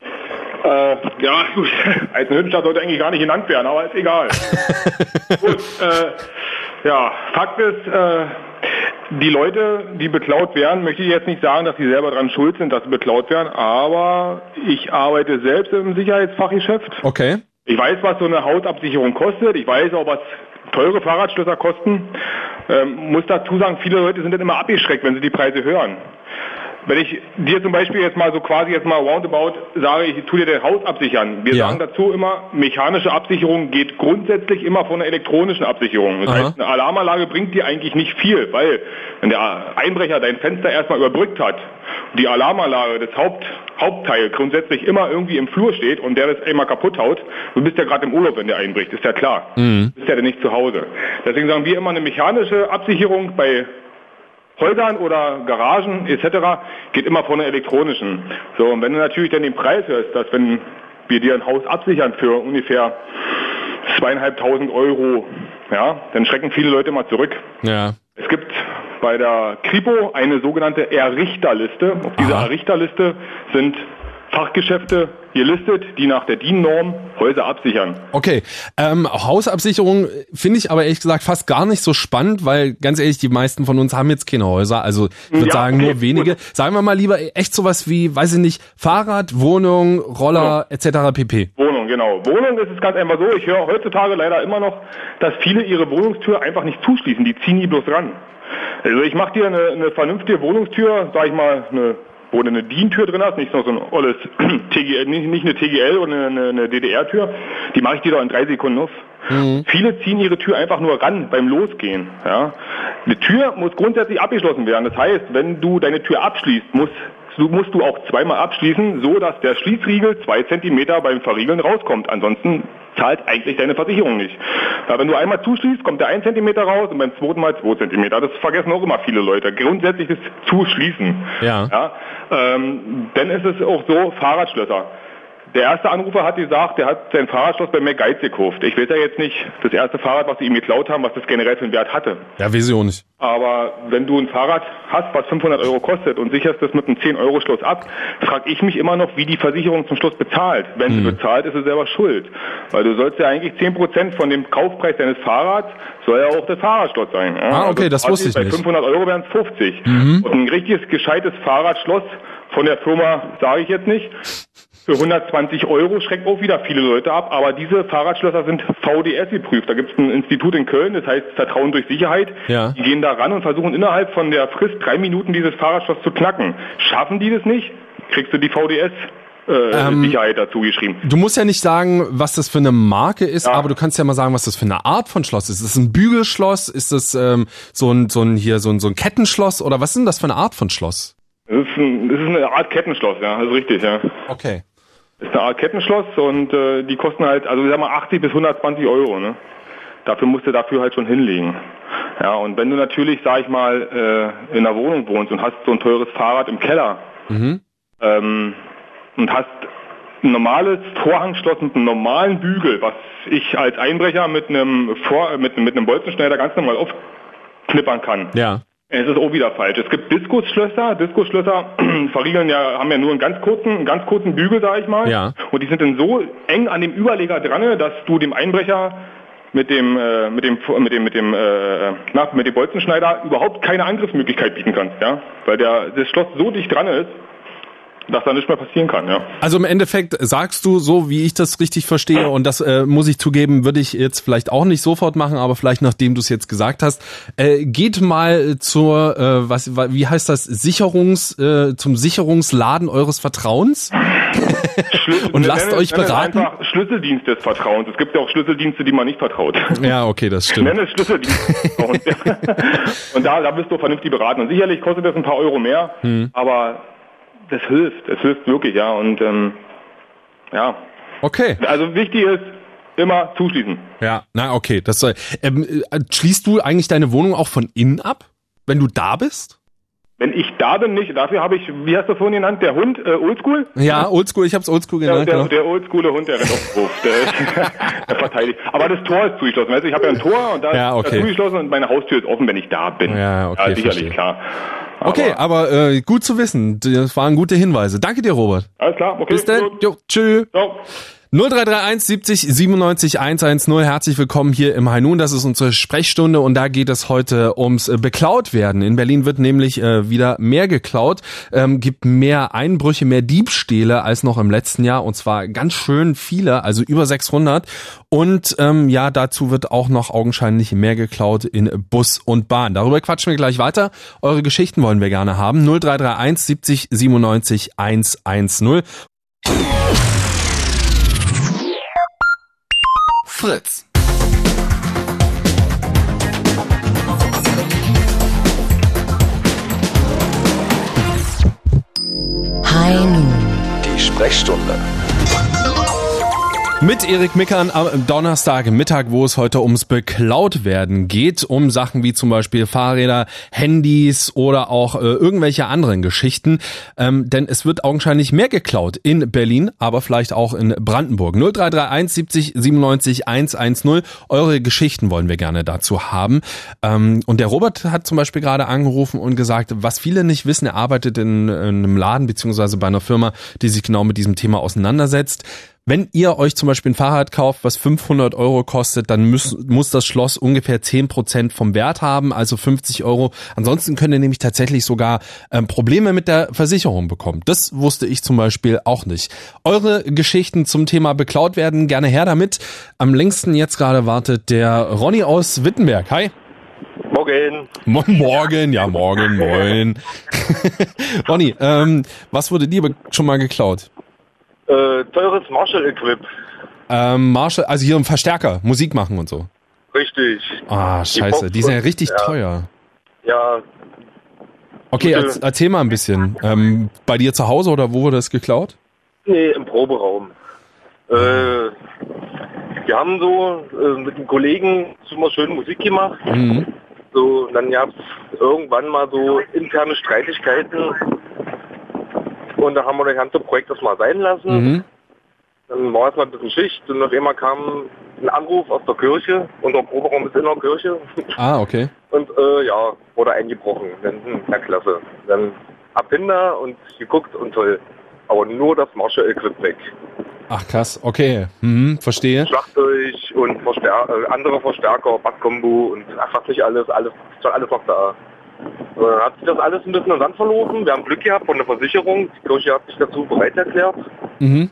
Äh, ja, gut, Eisenhüttenstadt sollte eigentlich gar nicht genannt werden, aber ist egal. Gut, äh, ja, Fakt ist, äh, die Leute, die beklaut werden, möchte ich jetzt nicht sagen, dass sie selber dran schuld sind, dass sie beklaut werden, aber ich arbeite selbst im Sicherheitsfachgeschäft. Okay. Ich weiß, was so eine Hausabsicherung kostet, ich weiß auch, was teure Fahrradschlösser kosten. Ähm, muss dazu sagen, viele Leute sind dann immer abgeschreckt, wenn sie die Preise hören. Wenn ich dir zum Beispiel jetzt mal so quasi jetzt mal roundabout sage, ich tue dir das Haus absichern. Wir ja. sagen dazu immer, mechanische Absicherung geht grundsätzlich immer von einer elektronischen Absicherung. Das Aha. heißt, eine Alarmanlage bringt dir eigentlich nicht viel, weil wenn der Einbrecher dein Fenster erstmal überbrückt hat und die Alarmanlage, das Haupt, Hauptteil grundsätzlich immer irgendwie im Flur steht und der das einmal kaputt haut, du bist ja gerade im Urlaub, wenn der einbricht, ist ja klar. Mhm. Du bist ja dann nicht zu Hause. Deswegen sagen wir immer, eine mechanische Absicherung bei Häusern oder Garagen et cetera geht immer von der elektronischen. So, und wenn du natürlich dann den Preis hörst, dass wenn wir dir ein Haus absichern für ungefähr zweieinhalbtausend Euro, ja, dann schrecken viele Leute mal zurück. Ja. Es gibt bei der Kripo eine sogenannte Errichterliste. Auf dieser Errichterliste sind Fachgeschäfte gelistet, die nach der D I N-Norm Häuser absichern. Okay, ähm, Hausabsicherung finde ich aber ehrlich gesagt fast gar nicht so spannend, weil ganz ehrlich, die meisten von uns haben jetzt keine Häuser, also ich würde Ja, sagen okay, nur wenige. gut. Sagen wir mal lieber echt sowas wie, weiß ich nicht, Fahrrad, Wohnung, Roller et cetera pp. Wohnung, genau. Wohnung ist es ganz einfach so, ich höre heutzutage leider immer noch, dass viele ihre Wohnungstür einfach nicht zuschließen, die ziehen die bloß ran. Also ich mache dir eine, eine vernünftige Wohnungstür, sag ich mal, eine, wo du eine D I N-Tür drin hast, nicht noch so ein olles T G L, nicht, nicht eine T G L oder eine, eine D D R-Tür, die mache ich dir doch in drei Sekunden auf. Mhm. Viele ziehen ihre Tür einfach nur ran beim Losgehen. Ja. Eine Tür muss grundsätzlich abgeschlossen werden. Das heißt, wenn du deine Tür abschließt, musst, du, musst du auch zweimal abschließen, so dass der Schließriegel zwei Zentimeter beim Verriegeln rauskommt. Ansonsten zahlt eigentlich deine Versicherung nicht. Ja, wenn du einmal zuschließt, kommt der ein Zentimeter raus und beim zweiten Mal zwei Zentimeter. Das vergessen auch immer viele Leute. Grundsätzlich ist Zuschließen. Ja. Ja, ähm, dann ist es auch so, Fahrradschlösser. Der erste Anrufer hat gesagt, der hat sein Fahrradschloss bei McGuides gekauft. Ich weiß ja jetzt nicht, das erste Fahrrad, was sie ihm geklaut haben, was das generell für einen Wert hatte. Ja, weiß ich auch nicht. Aber wenn du ein Fahrrad hast, was fünfhundert Euro kostet und sicherst das mit einem zehn Euro Schloss ab, frage ich mich immer noch, wie die Versicherung zum Schluss bezahlt. Wenn mhm. sie bezahlt, ist sie selber schuld. Weil du sollst ja eigentlich zehn Prozent von dem Kaufpreis deines Fahrrads soll ja auch das Fahrradschloss sein. Ja? Ah, okay, also das wusste ich bei nicht. Bei fünfhundert Euro wären es fünfzig. Mhm. Und ein richtiges, gescheites Fahrradschloss von der Firma, sage ich jetzt nicht, für hundertzwanzig Euro schreckt auch wieder viele Leute ab, aber diese Fahrradschlösser sind V D S geprüft. Da gibt es ein Institut in Köln, das heißt Vertrauen durch Sicherheit. Ja. Die gehen da ran und versuchen innerhalb von der Frist drei Minuten dieses Fahrradschloss zu knacken. Schaffen die das nicht, kriegst du die V D S äh, Ähm, Sicherheit dazu geschrieben. Du musst ja nicht sagen, was das für eine Marke ist, Ja. aber du kannst ja mal sagen, was das für eine Art von Schloss ist. Ist es ein Bügelschloss? Ist es ähm, so ein so ein hier so ein so ein Kettenschloss oder was ist denn das für eine Art von Schloss? Das ist, ein, das ist eine Art Kettenschloss, ja, das ist richtig, ja. Okay. Das ist eine Art Kettenschloss und äh, die kosten halt, also ich sag mal achtzig bis hundertzwanzig Euro, ne? Dafür musst du dafür halt schon hinlegen. Ja, und wenn du natürlich, sag ich mal, äh, in einer Wohnung wohnst und hast so ein teures Fahrrad im Keller Mhm. ähm, und hast ein normales Vorhangschloss mit einem normalen Bügel, was ich als Einbrecher mit einem Vor mit, mit einem Bolzenschneider ganz normal aufknippern kann. Ja. Es ist auch wieder falsch. Es gibt Diskusschlösser. Diskusschlösser verriegeln ja, haben ja nur einen ganz kurzen, einen ganz kurzen Bügel, sag ich mal. Ja. Und die sind dann so eng an dem Überleger dran, dass du dem Einbrecher mit dem, äh, mit dem, mit dem, mit dem, äh, na, mit dem Bolzenschneider überhaupt keine Angriffsmöglichkeit bieten kannst, ja. Weil der, das Schloss so dicht dran ist, dass da nichts mehr passieren kann, ja. Also im Endeffekt sagst du, so wie ich das richtig verstehe, und das äh, muss ich zugeben, würde ich jetzt vielleicht auch nicht sofort machen, aber vielleicht nachdem du es jetzt gesagt hast, äh, geht mal zur, äh, was, wie heißt das, Sicherungs, äh, zum Sicherungsladen eures Vertrauens und lasst nenne, euch nenne beraten. Es einfach Schlüsseldienst des Vertrauens. Es gibt ja auch Schlüsseldienste, die man nicht vertraut. Ja, okay, das stimmt. Nenne es Schlüsseldienst des Vertrauens. Und da, da bist du vernünftig beraten. Und sicherlich kostet das ein paar Euro mehr, hm. aber das hilft, es hilft wirklich, ja, und ähm, ja. Okay. Also wichtig ist, immer zuschließen. Ja, na okay, das soll. Ähm, äh, schließt du eigentlich deine Wohnung auch von innen ab, wenn du da bist? Wenn ich da bin, nicht. Dafür habe ich, wie hast du vorhin genannt, der Hund, äh, Oldschool? Ja, Oldschool, ich habe es Oldschool genannt. Der, der, genau. der oldschoole Hund, der rennt auf den Hof, der, ist, der verteidigt. Aber das Tor ist zugeschlossen, weißt du, ich habe ja ein Tor und da ja, okay. ist zugeschlossen und meine Haustür ist offen, wenn ich da bin. Ja, okay, ja, sicherlich, verstehe. klar. Aber okay, aber äh, gut zu wissen. Das waren gute Hinweise. Danke dir, Robert. Alles klar, okay. Bis dann. Jo, tschüss. Ciao. null drei drei eins siebzig siebenundneunzig hundertzehn. Herzlich willkommen hier im High Noon. Das ist unsere Sprechstunde und da geht es heute ums äh, beklaut werden. In Berlin wird nämlich äh, wieder mehr geklaut, ähm, gibt mehr Einbrüche, mehr Diebstähle als noch im letzten Jahr und zwar ganz schön viele, also über sechshundert. Und ähm, ja, dazu wird auch noch augenscheinlich mehr geklaut in Bus und Bahn. Darüber quatschen wir gleich weiter. Eure Geschichten wollen wir gerne haben. null drei drei eins siebzig siebenundneunzig hundertzehn. Fritz. High Noon. Die Sprechstunde. Mit Erik Mickern am Donnerstagmittag, wo es heute ums Beklautwerden geht, um Sachen wie zum Beispiel Fahrräder, Handys oder auch äh, irgendwelche anderen Geschichten. Ähm, denn es wird augenscheinlich mehr geklaut in Berlin, aber vielleicht auch in Brandenburg. null drei drei eins siebzig siebenundneunzig hundertzehn. Eure Geschichten wollen wir gerne dazu haben. Ähm, und der Robert hat zum Beispiel gerade angerufen und gesagt, was viele nicht wissen, er arbeitet in, in einem Laden beziehungsweise bei einer Firma, die sich genau mit diesem Thema auseinandersetzt. Wenn ihr euch zum Beispiel ein Fahrrad kauft, was fünfhundert Euro kostet, dann muss, muss das Schloss ungefähr zehn Prozent vom Wert haben, also fünfzig Euro. Ansonsten könnt ihr nämlich tatsächlich sogar ähm, Probleme mit der Versicherung bekommen. Das wusste ich zum Beispiel auch nicht. Eure Geschichten zum Thema beklaut werden, gerne her damit. Am längsten jetzt gerade wartet der Ronny aus Wittenberg. Hi. Morgen. Mo- morgen, ja morgen, moin. Ronny, ähm, was wurde dir schon mal geklaut? Äh, teures Marshall-Equip. Ähm, Marshall, also hier ein Verstärker, Musik machen und so. Richtig. Ah, scheiße, die sind ja richtig ja. teuer. Ja. Okay, erz, erzähl mal ein bisschen. Ähm, bei dir zu Hause oder wo wurde das geklaut? Nee, im Proberaum. Äh, wir haben so äh, mit einem Kollegen so mal schön Musik gemacht. Mhm. So, und dann gab es irgendwann mal so interne Streitigkeiten. Und da haben wir das ganze Projekt das mal sein lassen. Mhm. Dann war es mal ein bisschen Schicht und auf einmal kam ein Anruf aus der Kirche. Unser Proberaum ist in der Kirche. Ah, okay. Und äh, ja, wurde eingebrochen. Dann, hm, na klasse. Dann ab hinter und geguckt und toll. Aber nur das Marshall-Equip weg. Ach krass, okay. Mhm, verstehe. Schlagzeug und Verstär äh, andere Verstärker, Basskombo und ach, was nicht alles, alles, schon alles noch da. Dann hat sich das alles ein bisschen im Sand verlaufen. Wir haben Glück gehabt von der Versicherung. Die Kirche hat sich dazu bereit erklärt. Mhm.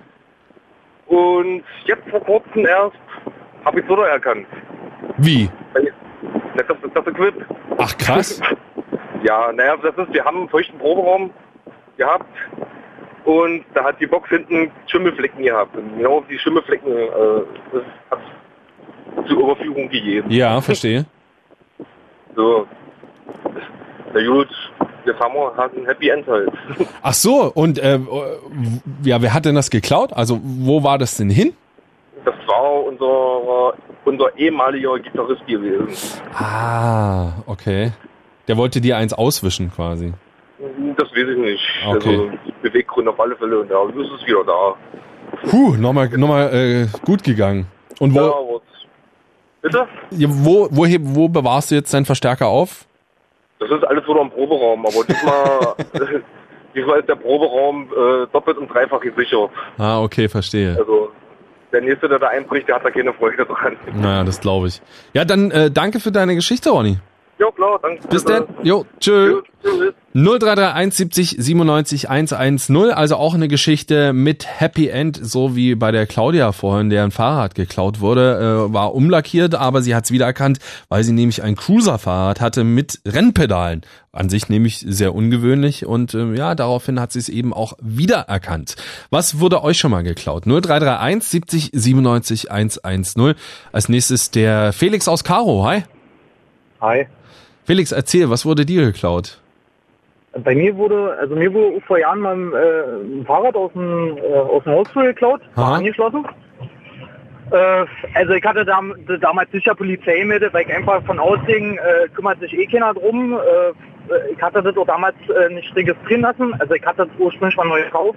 Und jetzt vor kurzem erst habe ich es wieder erkannt. Wie? Das ist das Equip. Ach krass. Ja, naja, das ist, wir haben einen feuchten Proberaum gehabt und da hat die Box hinten Schimmelflecken gehabt. Und genau auf die Schimmelflecken äh, das hat es zur Überführung gegeben. Ja, verstehe. So. Na gut, jetzt haben wir halt ein Happy End halt. Ach so, und äh, ja, wer hat denn das geklaut? Also wo war das denn hin? Das war unser, unser ehemaliger Gitarrist gewesen. Ah, okay. Der wollte dir eins auswischen quasi. Das weiß ich nicht. Okay. Also Beweggrund auf alle Fälle. Und ja, jetzt ist es wieder da. Puh, nochmal noch mal, äh, gut gegangen. Und wo, Ja, aber bitte? ja, wo, wo, heb- wo bewahrst du jetzt deinen Verstärker auf? Das ist alles wieder im Proberaum, aber diesmal, diesmal ist der Proberaum äh, doppelt und dreifach gesichert. Ah, okay, verstehe. Also der Nächste, der da einbricht, der hat da keine Freude dran. Naja, das glaube ich. Ja, dann äh, danke für deine Geschichte, Ronny. Ja, klar, danke. Bis dann. Jo, tschö. Tschüss. null drei drei eins siebzig siebenundneunzig hundertzehn, also auch eine Geschichte mit Happy End, so wie bei der Claudia vorhin, deren Fahrrad geklaut wurde, äh, war umlackiert, aber sie hat es wiedererkannt, weil sie nämlich ein Cruiser-Fahrrad hatte mit Rennpedalen. An sich nämlich sehr ungewöhnlich und äh, ja, daraufhin hat sie es eben auch wiedererkannt. Was wurde euch schon mal geklaut? null drei drei eins siebzig siebenundneunzig hundertzehn. Als nächstes der Felix aus Karo. Hi. Hi. Felix, erzähl, was wurde dir geklaut? Bei mir wurde, also mir wurde vor Jahren mal äh, ein Fahrrad aus dem, äh, aus dem Hausflur geklaut, war Aha. angeschlossen. Äh, also ich hatte dam damals sicher Polizei gemeldet, weil ich einfach von ausging, äh, kümmert sich eh keiner drum. Äh, ich hatte das auch damals äh, nicht registrieren lassen, also ich hatte das ursprünglich mal neu gekauft.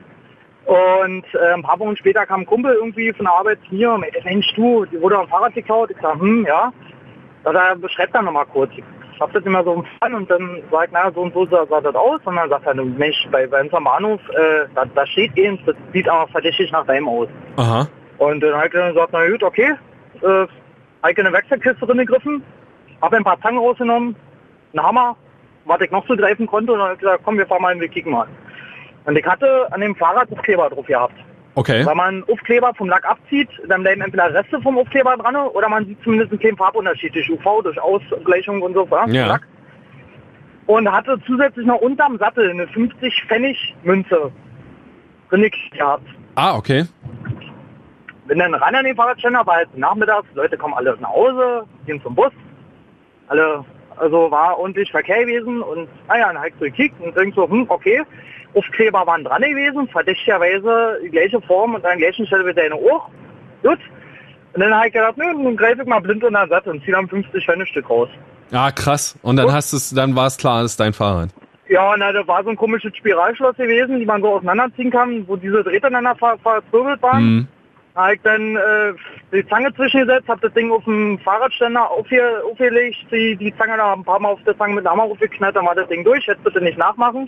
Und äh, ein paar Wochen später kam ein Kumpel irgendwie von der Arbeit zu mir und meinte, Mensch du, die wurde am Fahrrad geklaut. Ich sag, hm, ja. Da beschreibt er nochmal kurz. Ich hab das immer so im Fall und dann sagt, na, so und so sah, sah das aus. Und dann sagt er, Mensch, bei, bei uns am Bahnhof, äh, da, da steht eins, das sieht aber verdächtig nach deinem aus. Aha. Und dann hat er gesagt, na gut, okay. Äh, hab ich in eine Werkzeugkiste drin gegriffen, hab ein paar Zangen rausgenommen, einen Hammer, was ich noch so greifen konnte. Und dann hat er gesagt, komm, wir fahren mal hin, wir kicken mal. Und ich hatte an dem Fahrrad Aufkleber drauf gehabt. Okay. Wenn man Aufkleber vom Lack abzieht, dann bleiben entweder Reste vom Aufkleber dran oder man sieht zumindest einen kleinen Farbunterschied durch U V, durch Ausgleichung und so. Ja. Lack. Und hatte zusätzlich noch unterm Sattel eine fünfzig Pfennig Münze drin gehabt. Ah, okay. Bin dann ran an den Fahrradständer, war halt nachmittags, die Leute kommen alle nach Hause, gehen zum Bus. Alle, also war ordentlich Verkehr gewesen und naja, dann hab ich so gekickt und denk so, hm, okay. Aufkleber waren dran gewesen, verdächtigerweise die gleiche Form und an der gleichen Stelle wie deine auch. gut. Und dann habe ich gedacht, nö, nun greife ich mal blind in der Sattel und ziehe dann fünfzig Pfennigstück raus. Ah, krass. Und dann Gut. hast es, dann war es klar, das ist dein Fahrrad. Ja, na, da war so ein komisches Spiralschloss gewesen, die man so auseinanderziehen kann, wo diese Drähte aneinander ver verzwirbelt waren. Mhm. Da habe ich dann äh, die Zange zwischengesetzt, habe das Ding auf dem Fahrradständer aufge aufgelegt, die, die Zange da ein paar Mal auf der Zange mit dem Hammer aufgeknallt, dann war das Ding durch, hätte bitte nicht nachmachen.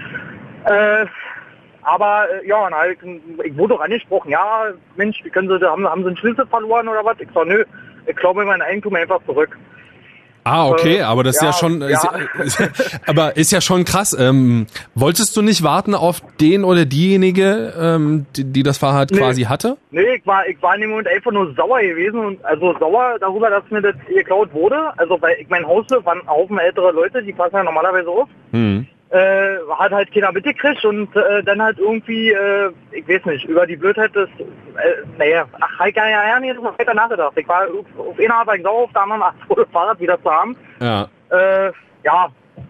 Äh, aber äh, ja, na, ich, ich wurde doch angesprochen, ja, Mensch, wie können Sie, da haben, haben Sie einen Schlüssel verloren oder was? Ich sag, nö, ich glaube mir mein Eigentum einfach zurück. Ah, okay, aber das ist ja, ja, schon, ja. Ist, ist, aber ist ja schon krass. Ähm, wolltest du nicht warten auf den oder diejenige, ähm, die, die das Fahrrad Nee. quasi hatte? Nee, ich war, ich war in dem Moment einfach nur sauer gewesen und also sauer darüber, dass mir das geklaut wurde. Also weil ich mein Haus waren ein Haufen ältere Leute, die passen ja normalerweise auf. Hm. Äh, hat halt keiner mitgekriegt und äh, dann halt irgendwie, äh, ich weiß nicht, über die Blödheit des, äh, naja, ach, hab ich ja, ja, nee, noch weiter nachgedacht. Ich war auf, auf einer Art war ich sauer, auf der anderen Art froh, das Fahrrad wieder zu haben. Ja. Äh, ja.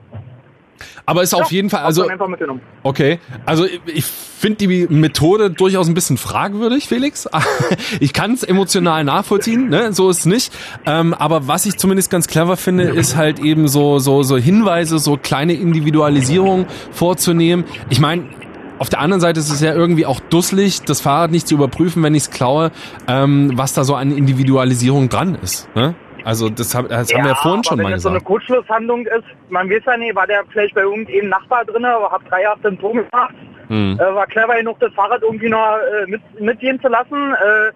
Aber ist auf jeden Fall, Hab's also, dann einfach mitgenommen. okay, also ich- ich finde die Methode durchaus ein bisschen fragwürdig, Felix. Ich kann es emotional nachvollziehen, ne? So ist es nicht. Ähm, aber was ich zumindest ganz clever finde, ist halt eben so so so Hinweise, so kleine Individualisierung vorzunehmen. Ich meine, auf der anderen Seite ist es ja irgendwie auch dusselig, das Fahrrad nicht zu überprüfen, wenn ich es klaue, ähm, was da so an Individualisierung dran ist. Ne? Also das, hab, das haben wir ja vorhin schon aber mal wenn es so eine gesagt. Kurzschlusshandlung ist, man weiß ja nicht, war der vielleicht bei irgendeinem Nachbar drin, aber hat drei Jahre Symptome gemacht, Hm. äh, war clever genug, das Fahrrad irgendwie noch äh, mit, mitgehen zu lassen, äh,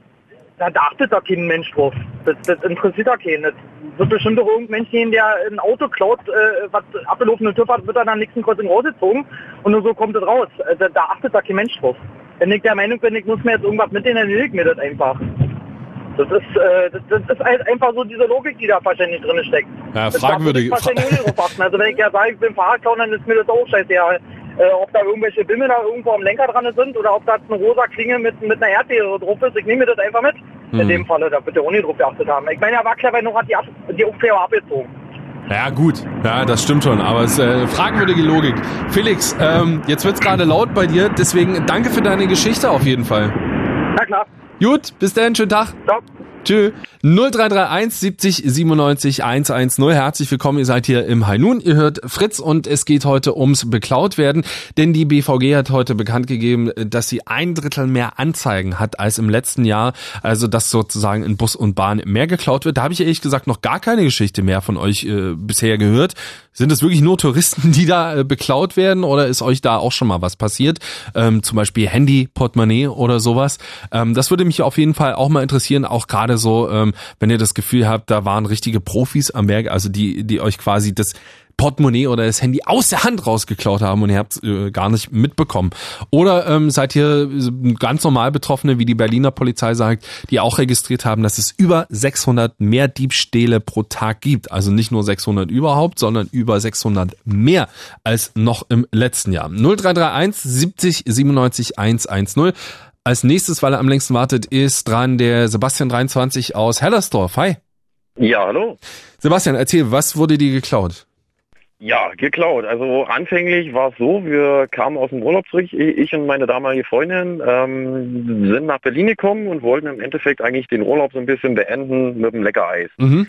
da da achtet da kein Mensch drauf. Das, das interessiert da keinen. Das wird bestimmt doch irgendein Mensch gehen, der ein Auto klaut, äh, was abgelaufene TÜV hat, wird dann am nächsten Kreuzung rausgezogen und nur so kommt es raus. Äh, da, da achtet da kein Mensch drauf. Wenn ich der Meinung bin, ich muss mir jetzt irgendwas mitnehmen, dann nehme ich mir das einfach. Das ist, äh, das, das ist halt einfach so diese Logik, die da wahrscheinlich drin steckt. Ja, Das fragwürdig. darf man nicht wahrscheinlich nicht drauf achten. Also wenn ich ja sage, ich bin Fahrradclown, dann ist mir das auch scheißegal. Äh, ob da irgendwelche Bimmel da irgendwo am Lenker dran sind oder ob da eine rosa Klinge mit, mit einer Erdbeere drauf ist. Ich nehme mir das einfach mit. Hm. In dem Falle, da bitte auch nicht drauf geachtet haben. Ich meine, er war clever noch, hat die, ab, die Aufklärung abgezogen. Ja gut, ja, das stimmt schon, aber es ist äh, fragwürdige Logik. Felix, ähm, jetzt wird's gerade laut bei dir, deswegen danke für deine Geschichte auf jeden Fall. Na klar. Gut, bis dann, schönen Tag. Ciao. Tschö. null drei drei eins siebzig siebenundneunzig hundertzehn. Herzlich willkommen, ihr seid hier im High Noon. Ihr hört Fritz und es geht heute ums Beklautwerden, denn die B V G hat heute bekannt gegeben, dass sie ein Drittel mehr Anzeigen hat als im letzten Jahr, also dass sozusagen in Bus und Bahn mehr geklaut wird. Da habe ich ehrlich gesagt noch gar keine Geschichte mehr von euch äh, bisher gehört. Sind es wirklich nur Touristen, die da äh, beklaut werden oder ist euch da auch schon mal was passiert? Ähm, zum Beispiel Handy, Portemonnaie oder sowas. Ähm, das würde mich auf jeden Fall auch mal interessieren, auch gerade so, ähm, wenn ihr das Gefühl habt, da waren richtige Profis am Werk, also die, die euch quasi das Portemonnaie oder das Handy aus der Hand rausgeklaut haben und ihr habt es äh, gar nicht mitbekommen. Oder ähm, seid ihr ganz normal Betroffene, wie die Berliner Polizei sagt, die auch registriert haben, dass es über sechshundert mehr Diebstähle pro Tag gibt. Also nicht nur sechshundert überhaupt, sondern über sechshundert mehr als noch im letzten Jahr. null drei drei eins siebzig siebenundneunzig hundertzehn. Als nächstes, weil er am längsten wartet, ist dran der Sebastian dreiundzwanzig aus Hellersdorf. Hi. Ja, hallo. Sebastian, erzähl, was wurde dir geklaut? Ja, geklaut. Also anfänglich war es so, wir kamen aus dem Urlaub zurück, ich und meine damalige Freundin ähm, sind nach Berlin gekommen und wollten im Endeffekt eigentlich den Urlaub so ein bisschen beenden mit einem Leckereis. Mhm.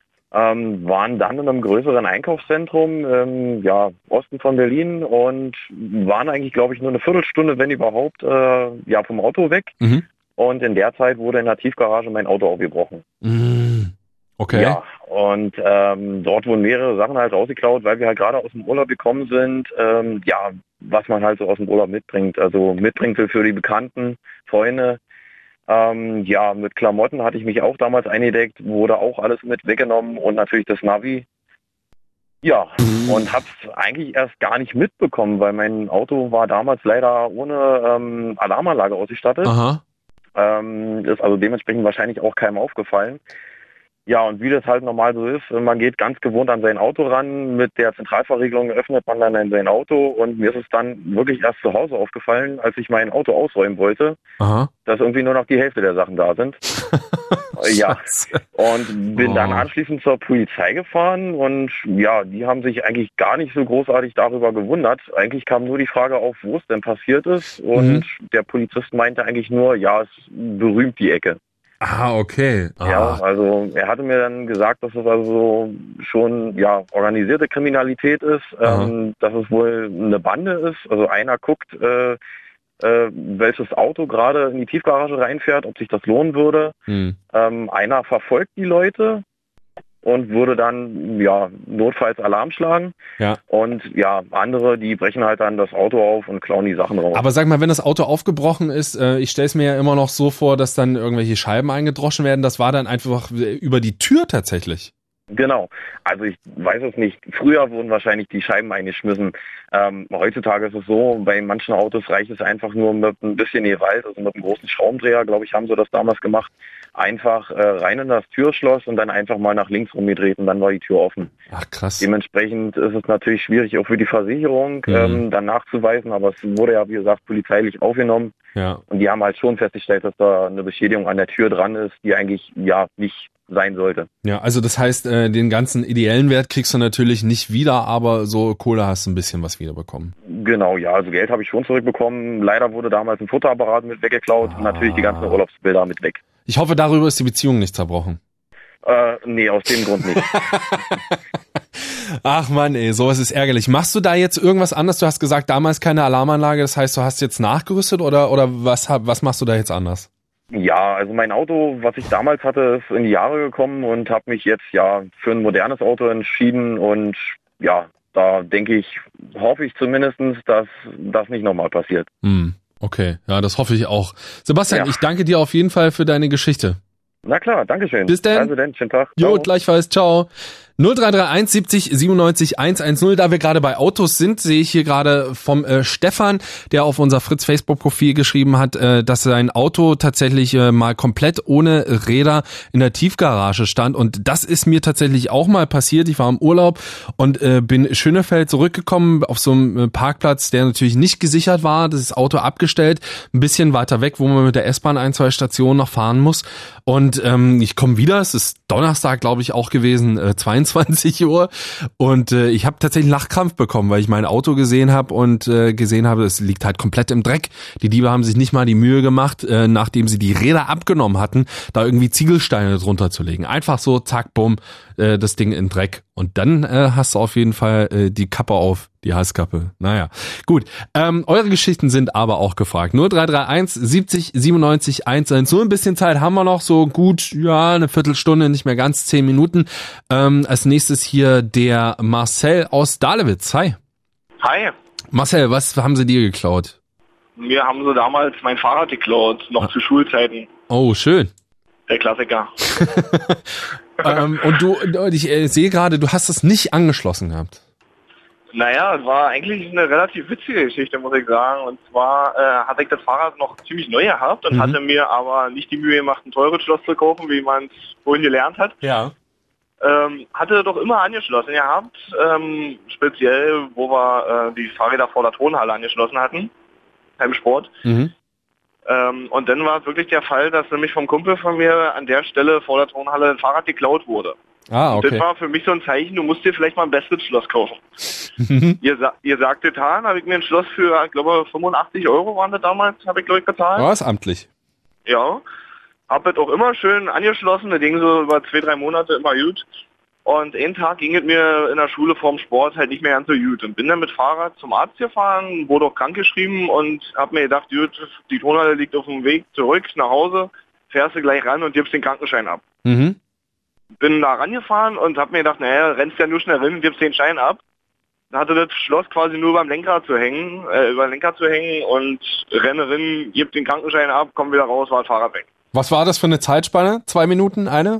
Ähm, waren dann in einem größeren Einkaufszentrum, ähm, ja, Osten von Berlin und waren eigentlich, glaube ich, nur eine Viertelstunde, wenn überhaupt, äh, ja, vom Auto weg. Mhm. Und in der Zeit wurde in der Tiefgarage mein Auto aufgebrochen. Mhm. Okay. Ja, und ähm, dort wurden mehrere Sachen halt rausgeklaut, weil wir halt gerade aus dem Urlaub gekommen sind. Ähm, ja, was man halt so aus dem Urlaub mitbringt. Also mitbringt für die Bekannten, Freunde. Ähm, ja, mit Klamotten hatte ich mich auch damals eingedeckt, wurde auch alles mit weggenommen und natürlich das Navi. Ja, und hab's eigentlich erst gar nicht mitbekommen, weil mein Auto war damals leider ohne ähm, Alarmanlage ausgestattet. Aha. Ähm, ist also dementsprechend wahrscheinlich auch keinem aufgefallen. Ja, und wie das halt normal so ist, man geht ganz gewohnt an sein Auto ran, mit der Zentralverriegelung öffnet man dann in sein Auto und mir ist es dann wirklich erst zu Hause aufgefallen, als ich mein Auto ausräumen wollte, Aha. dass irgendwie nur noch die Hälfte der Sachen da sind. Ja, und bin Oh. dann anschließend zur Polizei gefahren und ja, die haben sich eigentlich gar nicht so großartig darüber gewundert. Eigentlich kam nur die Frage auf, wo es denn passiert ist und Mhm. der Polizist meinte eigentlich nur, ja, es berühmt die Ecke. Ah, okay. Ah. Ja, also er hatte mir dann gesagt, dass es also schon ja organisierte Kriminalität ist, ähm, dass es wohl eine Bande ist. Also einer guckt, äh, äh, welches Auto gerade in die Tiefgarage reinfährt, ob sich das lohnen würde. Hm. Ähm, einer verfolgt die Leute und würde dann ja notfalls Alarm schlagen. Ja. Und ja, andere, die brechen halt dann das Auto auf und klauen die Sachen raus. Aber sag mal, wenn das Auto aufgebrochen ist, äh, ich stelle es mir ja immer noch so vor, dass dann irgendwelche Scheiben eingedroschen werden. Das war dann einfach über die Tür tatsächlich. Genau. Also ich weiß es nicht. Früher wurden wahrscheinlich die Scheiben eingeschmissen. Ähm, heutzutage ist es so, bei manchen Autos reicht es einfach nur mit ein bisschen Gewalt, also mit einem großen Schraubendreher, glaube ich, haben sie das damals gemacht. Einfach äh, rein in das Türschloss und dann einfach mal nach links rumgedreht und dann war die Tür offen. Ach krass. Dementsprechend ist es natürlich schwierig, auch für die Versicherung Mhm. ähm, dann nachzuweisen, aber es wurde ja, wie gesagt, polizeilich aufgenommen. Ja. Und die haben halt schon festgestellt, dass da eine Beschädigung an der Tür dran ist, die eigentlich ja nicht sein sollte. Ja, also das heißt, äh, den ganzen ideellen Wert kriegst du natürlich nicht wieder, aber so Kohle hast du ein bisschen was wiederbekommen. Genau, ja, also Geld habe ich schon zurückbekommen. Leider wurde damals ein Fotoapparat mit weggeklaut Ah. und natürlich die ganzen Urlaubsbilder mit weg. Ich hoffe, darüber ist die Beziehung nicht zerbrochen. Äh, nee, aus dem Grund nicht. Ach Mann, ey, sowas ist ärgerlich. Machst du da jetzt irgendwas anders? Du hast gesagt, damals keine Alarmanlage, das heißt, du hast jetzt nachgerüstet oder oder was was machst du da jetzt anders? Ja, also mein Auto, was ich damals hatte, ist in die Jahre gekommen und habe mich jetzt ja für ein modernes Auto entschieden und ja, da denke ich, hoffe ich zumindestens, dass das nicht nochmal passiert. Hm, okay, ja, das hoffe ich auch. Sebastian, Ja. ich danke dir auf jeden Fall für deine Geschichte. Na klar, dankeschön. Bis denn. Also dann, schönen Tag. Jo, Ciao. gleichfalls, ciao. null drei drei eins siebzig siebenundneunzig hundertzehn. Da wir gerade bei Autos sind, sehe ich hier gerade vom äh, Stefan, der auf unser Fritz Facebook-Profil geschrieben hat, äh, dass sein Auto tatsächlich äh, mal komplett ohne Räder in der Tiefgarage stand. Und das ist mir tatsächlich auch mal passiert. Ich war im Urlaub und äh, bin in Schönefeld zurückgekommen auf so einem äh, Parkplatz, der natürlich nicht gesichert war. Das Auto abgestellt, ein bisschen weiter weg, wo man mit der S-Bahn ein, zwei Stationen noch fahren muss. Und ähm, ich komme wieder, es ist Donnerstag, glaube ich, auch gewesen, äh, zweiundzwanzig Uhr. Und äh, ich habe tatsächlich Lachkrampf bekommen, weil ich mein Auto gesehen habe und äh, gesehen habe, es liegt halt komplett im Dreck. Die Diebe haben sich nicht mal die Mühe gemacht, äh, nachdem sie die Räder abgenommen hatten, da irgendwie Ziegelsteine drunter zu legen. Einfach so, zack, bumm, äh, das Ding in Dreck. Und dann äh, hast du auf jeden Fall äh, die Kappe auf, die Halskappe. Naja, gut. Ähm, eure Geschichten sind aber auch gefragt. null drei drei eins siebzig siebenundneunzig hundertzehn. So ein bisschen Zeit haben wir noch, so gut, ja, eine Viertelstunde, nicht mehr ganz zehn Minuten. Ähm, als nächstes hier der Marcel aus Dahlewitz. Hi. Hi, Marcel, was haben sie dir geklaut? mir haben sie damals mein Fahrrad geklaut, noch zu Schulzeiten. Oh, schön. Der Klassiker. ähm, und du, ich äh, sehe gerade, du hast es nicht angeschlossen gehabt. Naja, es war eigentlich eine relativ witzige Geschichte, muss ich sagen. Und zwar äh, hatte ich das Fahrrad noch ziemlich neu gehabt und Mhm. hatte mir aber nicht die Mühe gemacht, ein teures Schloss zu kaufen, wie man es vorhin gelernt hat. Ja. Ähm, hatte doch immer angeschlossen gehabt, ähm, speziell, wo wir äh, die Fahrräder vor der Tonhalle angeschlossen hatten, beim Sport. Mhm. Ähm, und dann war es wirklich der Fall, dass nämlich vom Kumpel von mir an der Stelle vor der Tonhalle ein Fahrrad geklaut wurde. Ah, Und okay. das war für mich so ein Zeichen, du musst dir vielleicht mal ein besseres Schloss kaufen. ihr, sa ihr sagt getan, habe ich mir ein Schloss für, ich glaube, fünfundachtzig Euro waren das damals, habe ich glaube ich bezahlt. Oh, ist amtlich. Ja. Hab das auch immer schön angeschlossen, das ging so über zwei, drei Monate immer gut. Und einen Tag ging es mir in der Schule vorm Sport halt nicht mehr ganz so gut. Und bin dann mit Fahrrad zum Arzt gefahren, wurde auch krankgeschrieben und hab mir gedacht, gut, die Tonhalle liegt auf dem Weg zurück nach Hause, fährst du gleich ran und gibst den Krankenschein ab. Mhm. Bin da rangefahren und hab mir gedacht, naja, rennst ja nur schnell hin, gibst den Schein ab. Dann hatte das Schloss quasi nur beim Lenkrad zu hängen, äh, über den Lenkrad zu hängen und renne rein, gib den Krankenschein ab, komm wieder raus, war das Fahrrad weg. Was war das für eine Zeitspanne? Zwei Minuten, eine?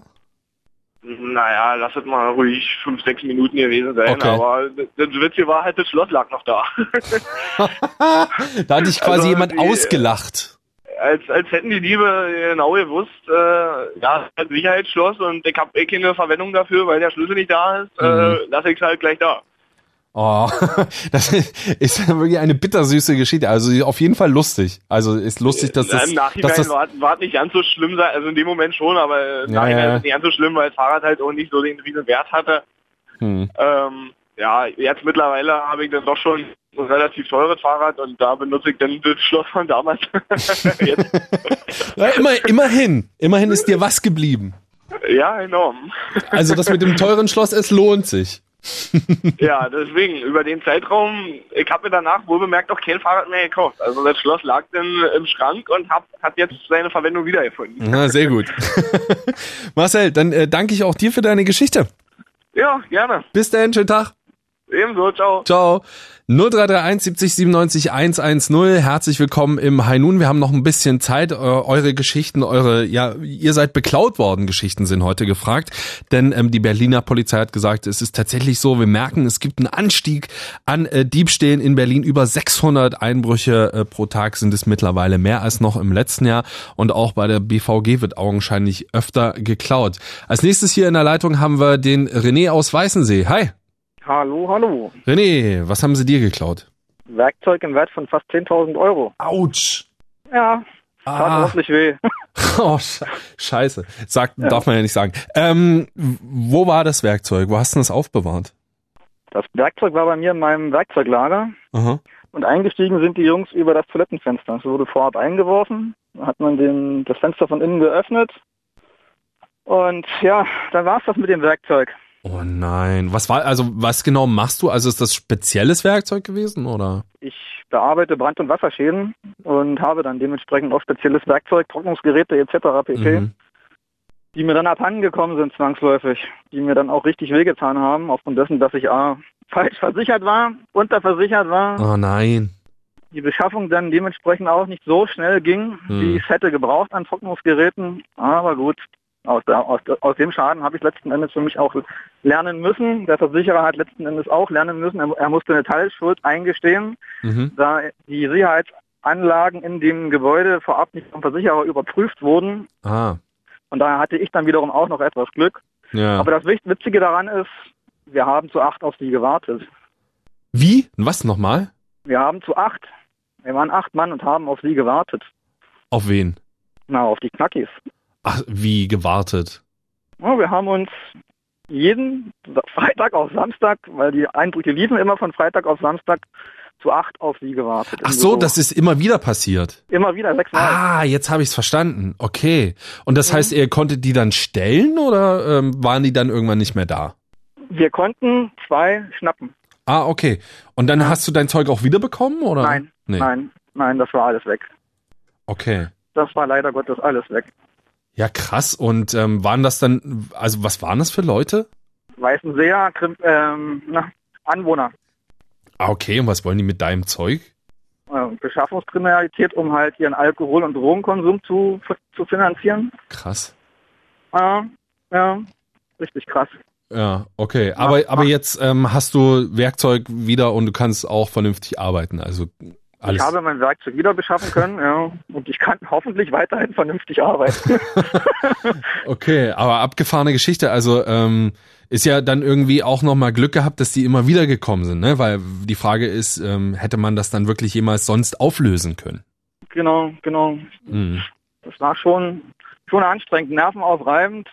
Naja, lass es mal ruhig fünf, sechs Minuten gewesen sein, Okay. aber das das Witzige war halt, das Schloss lag noch da. Da hat dich quasi Also jemand die- ausgelacht. als als hätten die Diebe genau gewusst, äh, ja, ein Sicherheitsschloss und ich habe eh keine Verwendung dafür, weil der Schlüssel nicht da ist, Mhm. äh, lasse ich es halt gleich da. Oh, das ist ja wirklich eine bittersüße Geschichte. Also auf jeden Fall lustig. Also ist lustig, dass das... Im Nachhinein dass das war war es nicht ganz so schlimm, also in dem Moment schon, aber im Ja, Nachhinein ja. ist es nicht ganz so schlimm, weil das Fahrrad halt auch nicht so den riesen Wert hatte. hm. Ähm, ja, jetzt mittlerweile habe ich dann doch schon ein relativ teures Fahrrad und da benutze ich dann das Schloss von damals. Jetzt. Ja, immer, immerhin. Immerhin ist dir was geblieben. Ja, enorm. Also das mit dem teuren Schloss, es lohnt sich. Ja, deswegen, über den Zeitraum, ich habe mir danach wohl bemerkt auch kein Fahrrad mehr gekauft. Also das Schloss lag dann im Schrank und hab, hat jetzt seine Verwendung wiedergefunden. Na, sehr gut. Marcel, dann äh, danke ich auch dir für deine Geschichte. Ja, gerne. Bis dann, schönen Tag. Ebenso, ciao. Ciao. null drei drei eins siebzig siebenundneunzig hundertzehn. Herzlich willkommen im High Noon. Wir haben noch ein bisschen Zeit. Äh, eure Geschichten, eure, ja, ihr seid beklaut worden Geschichten sind heute gefragt. Denn ähm, die Berliner Polizei hat gesagt, es ist tatsächlich so, wir merken, es gibt einen Anstieg an äh, Diebstählen in Berlin. Über sechshundert Einbrüche äh, pro Tag sind es mittlerweile, mehr als noch im letzten Jahr. Und auch bei der B V G wird augenscheinlich öfter geklaut. Als nächstes hier in der Leitung haben wir den René aus Weißensee. Hi. Hallo, hallo. René, was haben sie dir geklaut? Werkzeug im Wert von fast zehntausend Euro. Autsch. Ja, tat Ah. ordentlich weh. Oh, sche- scheiße. Sagt, Ja. darf man ja nicht sagen. Ähm, wo war das Werkzeug? Wo hast du das aufbewahrt? Das Werkzeug war bei mir in meinem Werkzeuglager Aha. und eingestiegen sind die Jungs über das Toilettenfenster. Es wurde vorab eingeworfen, dann hat man den, das Fenster von innen geöffnet und ja, dann war es das mit dem Werkzeug. Oh nein. Was war, also was genau machst du? Also ist das spezielles Werkzeug gewesen, oder? Ich bearbeite Brand- und Wasserschäden und habe dann dementsprechend auch spezielles Werkzeug, Trocknungsgeräte et cetera pp., Mhm. die mir dann abhanden gekommen sind zwangsläufig, die mir dann auch richtig wehgetan haben, aufgrund dessen, dass ich A, falsch versichert war, unterversichert war, Oh nein. die Beschaffung dann dementsprechend auch nicht so schnell ging, Hm. wie ich es hätte gebraucht an Trocknungsgeräten, aber gut. Aus, der, aus, aus dem Schaden habe ich letzten Endes für mich auch lernen müssen. Der Versicherer hat letzten Endes auch lernen müssen. Er, er musste eine Teilschuld eingestehen, Mhm. da die Sicherheitsanlagen in dem Gebäude vorab nicht vom Versicherer überprüft wurden. Ah. Von daher hatte ich dann wiederum auch noch etwas Glück. Ja. Aber das Wich- Witzige daran ist, wir haben zu acht auf sie gewartet. Wie? Was nochmal? Wir haben zu acht, wir waren acht Mann und haben auf sie gewartet. Auf wen? Na, auf die Knackis. Ach, wie gewartet? Ja, wir haben uns jeden Freitag auf Samstag, weil die Einbrüche liefen immer von Freitag auf Samstag, zu acht auf sie gewartet. Ach Im so, Büro. das ist immer wieder passiert. Immer wieder, sechsmal. Ah, jetzt habe ich es verstanden. Okay. Und das heißt, ihr konntet die dann stellen oder ähm, waren die dann irgendwann nicht mehr da? Wir konnten zwei schnappen. Ah, okay. Und dann hast du dein Zeug auch wiederbekommen, oder? Nein, Nee. nein, nein, das war alles weg. Okay. Das war leider Gottes alles weg. Ja, krass. Und ähm, waren das dann, also was waren das für Leute? Weißenseer, Krim, ähm, na, Anwohner. Ah, okay. Und was wollen die mit deinem Zeug? Äh, Beschaffungskriminalität, um halt ihren Alkohol- und Drogenkonsum zu, zu finanzieren. Krass. Äh, ja, richtig krass. Ja, okay. Aber, aber jetzt ähm, hast du Werkzeug wieder und du kannst auch vernünftig arbeiten. Also alles. Ich habe mein Werkzeug wieder beschaffen können, ja, und ich kann hoffentlich weiterhin vernünftig arbeiten. Okay, aber abgefahrene Geschichte. Also ähm, ist ja dann irgendwie auch nochmal Glück gehabt, dass die immer wieder gekommen sind, ne? Weil die Frage ist, ähm, hätte man das dann wirklich jemals sonst auflösen können? Genau, genau. Mhm. Das war schon, schon anstrengend, nervenaufreibend.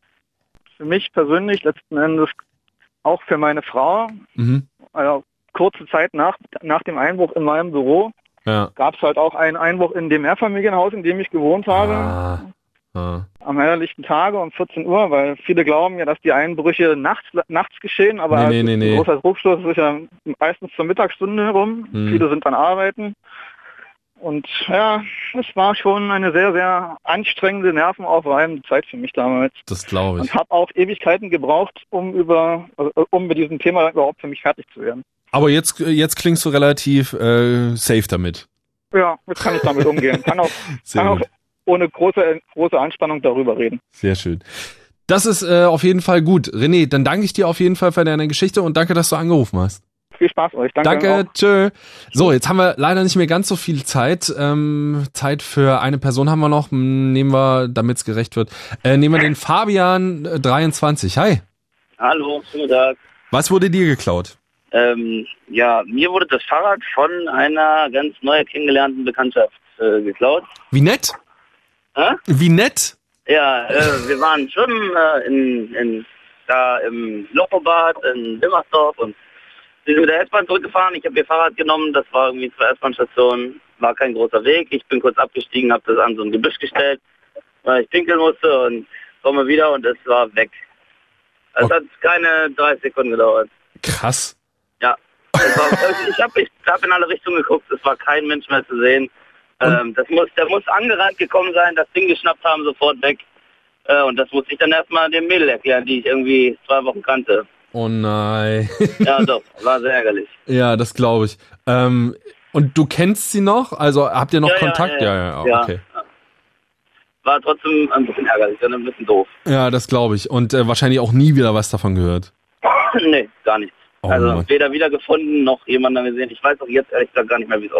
Für mich persönlich, letzten Endes auch für meine Frau. Mhm. Also kurze Zeit nach, nach dem Einbruch in meinem Büro Ja. gab es halt auch einen Einbruch in dem Mehrfamilienhaus, in dem ich gewohnt habe. Ah. Ah. Am hellerlichten Tage um vierzehn Uhr, weil viele glauben ja, dass die Einbrüche nachts, nachts geschehen, aber Nee, nee, nee, nee. ein großer Druckschluss ist ja meistens zur Mittagsstunde herum. Hm. Viele sind dann arbeiten. Und ja, es war schon eine sehr, sehr anstrengende, nervenaufreibende Zeit für mich damals. Das glaube ich. Und habe auch Ewigkeiten gebraucht, um über, also, um mit diesem Thema überhaupt für mich fertig zu werden. Aber jetzt, jetzt klingst du relativ äh, safe damit. Ja, jetzt kann ich damit umgehen. Kann auch, Sehr kann auch gut. ohne große, große Anspannung darüber reden. Sehr schön. Das ist äh, auf jeden Fall gut. René, dann danke ich dir auf jeden Fall für deine Geschichte und danke, dass du angerufen hast. Viel Spaß euch. Danke. Danke, tschö. So, jetzt haben wir leider nicht mehr ganz so viel Zeit. Ähm, Zeit für eine Person haben wir noch. Nehmen wir, damit es gerecht wird, äh, nehmen wir den Fabian äh, dreiundzwanzig. Hi. Hallo, schönen Tag. Was wurde dir geklaut? Ähm, ja, mir wurde das Fahrrad von einer ganz neu kennengelernten Bekanntschaft äh, geklaut. Wie nett? Hä? Wie nett? Ja, äh, wir waren schwimmen äh, in, in, da im Lockerbad in Wilmersdorf und wir sind mit der S-Bahn zurückgefahren. Ich habe ihr Fahrrad genommen, das war irgendwie zur S-Bahn-Station, war kein großer Weg. Ich bin kurz abgestiegen, habe das an so ein Gebüsch gestellt, weil ich pinkeln musste und komme wieder und es war weg. Es okay. hat keine drei Sekunden gedauert. Krass. Ja, es war, ich habe ich hab in alle Richtungen geguckt, es war kein Mensch mehr zu sehen. Ähm, das muss, der muss angerannt gekommen sein, das Ding geschnappt haben, sofort weg. Äh, und das musste ich dann erstmal dem Mädel erklären, die ich irgendwie zwei Wochen kannte. Oh nein. Ja, doch, war sehr ärgerlich. Ja, das glaube ich. Ähm, und du kennst sie noch? Also habt ihr noch ja, Kontakt? Ja, ja, ja, ja, ja okay. Ja. War trotzdem ein bisschen ärgerlich, dann ein bisschen doof. Ja, das glaube ich. Und äh, wahrscheinlich auch nie wieder was davon gehört. Nee, gar nichts. Oh, also Mann. weder wiedergefunden noch jemanden gesehen. Ich weiß auch jetzt ehrlich gesagt gar nicht mehr, wie es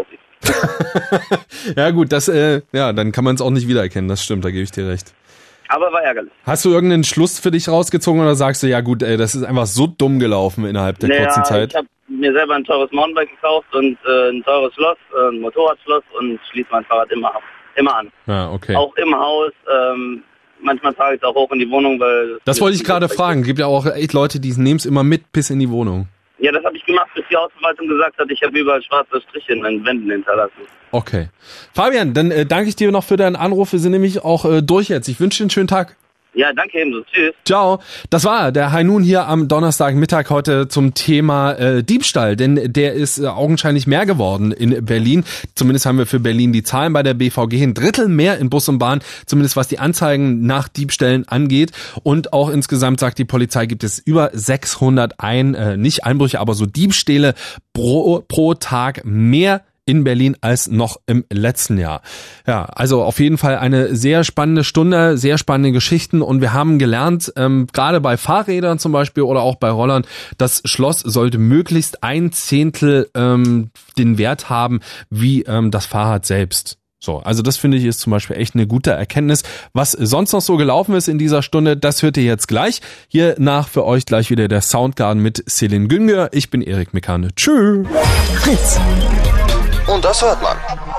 aussieht. Ja gut, das, äh, ja, dann kann man es auch nicht wiedererkennen. Das stimmt, da gebe ich dir recht. Aber war ärgerlich. Hast du irgendeinen Schluss für dich rausgezogen oder sagst du, ja gut, ey, das ist einfach so dumm gelaufen innerhalb der naja, kurzen Zeit? Ich habe mir selber ein teures Mountainbike gekauft und äh, ein teures Schloss, äh, ein Motorradschloss und schließe mein Fahrrad immer ab, immer an. Ja, okay. Auch im Haus. Ähm, manchmal trage ich es auch hoch in die Wohnung, weil... Das wollte ich gerade fragen. Gibt ja auch echt Leute, die nehmen es immer mit bis in die Wohnung. Ja, das habe ich gemacht, bis die Hausverwaltung gesagt hat, ich habe überall schwarze Striche in den Wänden hinterlassen. Okay. Fabian, dann äh, danke ich dir noch für deinen Anruf. Wir sind nämlich auch äh, durch jetzt. Ich wünsche dir einen schönen Tag. Ja, danke ebenso. Tschüss. Ciao. Das war der High-Noon hier am Donnerstagmittag heute zum Thema äh, Diebstahl, denn der ist äh, augenscheinlich mehr geworden in Berlin. Zumindest haben wir für Berlin die Zahlen bei der B V G, ein Drittel mehr in Bus und Bahn, zumindest was die Anzeigen nach Diebstählen angeht. Und auch insgesamt sagt die Polizei, gibt es über sechshundert ein, äh, nicht Einbrüche, aber so Diebstähle pro, pro Tag mehr in Berlin als noch im letzten Jahr. Ja, also auf jeden Fall eine sehr spannende Stunde, sehr spannende Geschichten und wir haben gelernt, ähm, gerade bei Fahrrädern zum Beispiel oder auch bei Rollern, das Schloss sollte möglichst ein Zehntel ähm, den Wert haben wie ähm, das Fahrrad selbst. So, also das finde ich ist zum Beispiel echt eine gute Erkenntnis. Was sonst noch so gelaufen ist in dieser Stunde, das hört ihr jetzt gleich. Hier nach für euch gleich wieder der Soundgarden mit Celine Güngör. Ich bin Erik Mekane. Tschüss. Fritz. Und das hört man.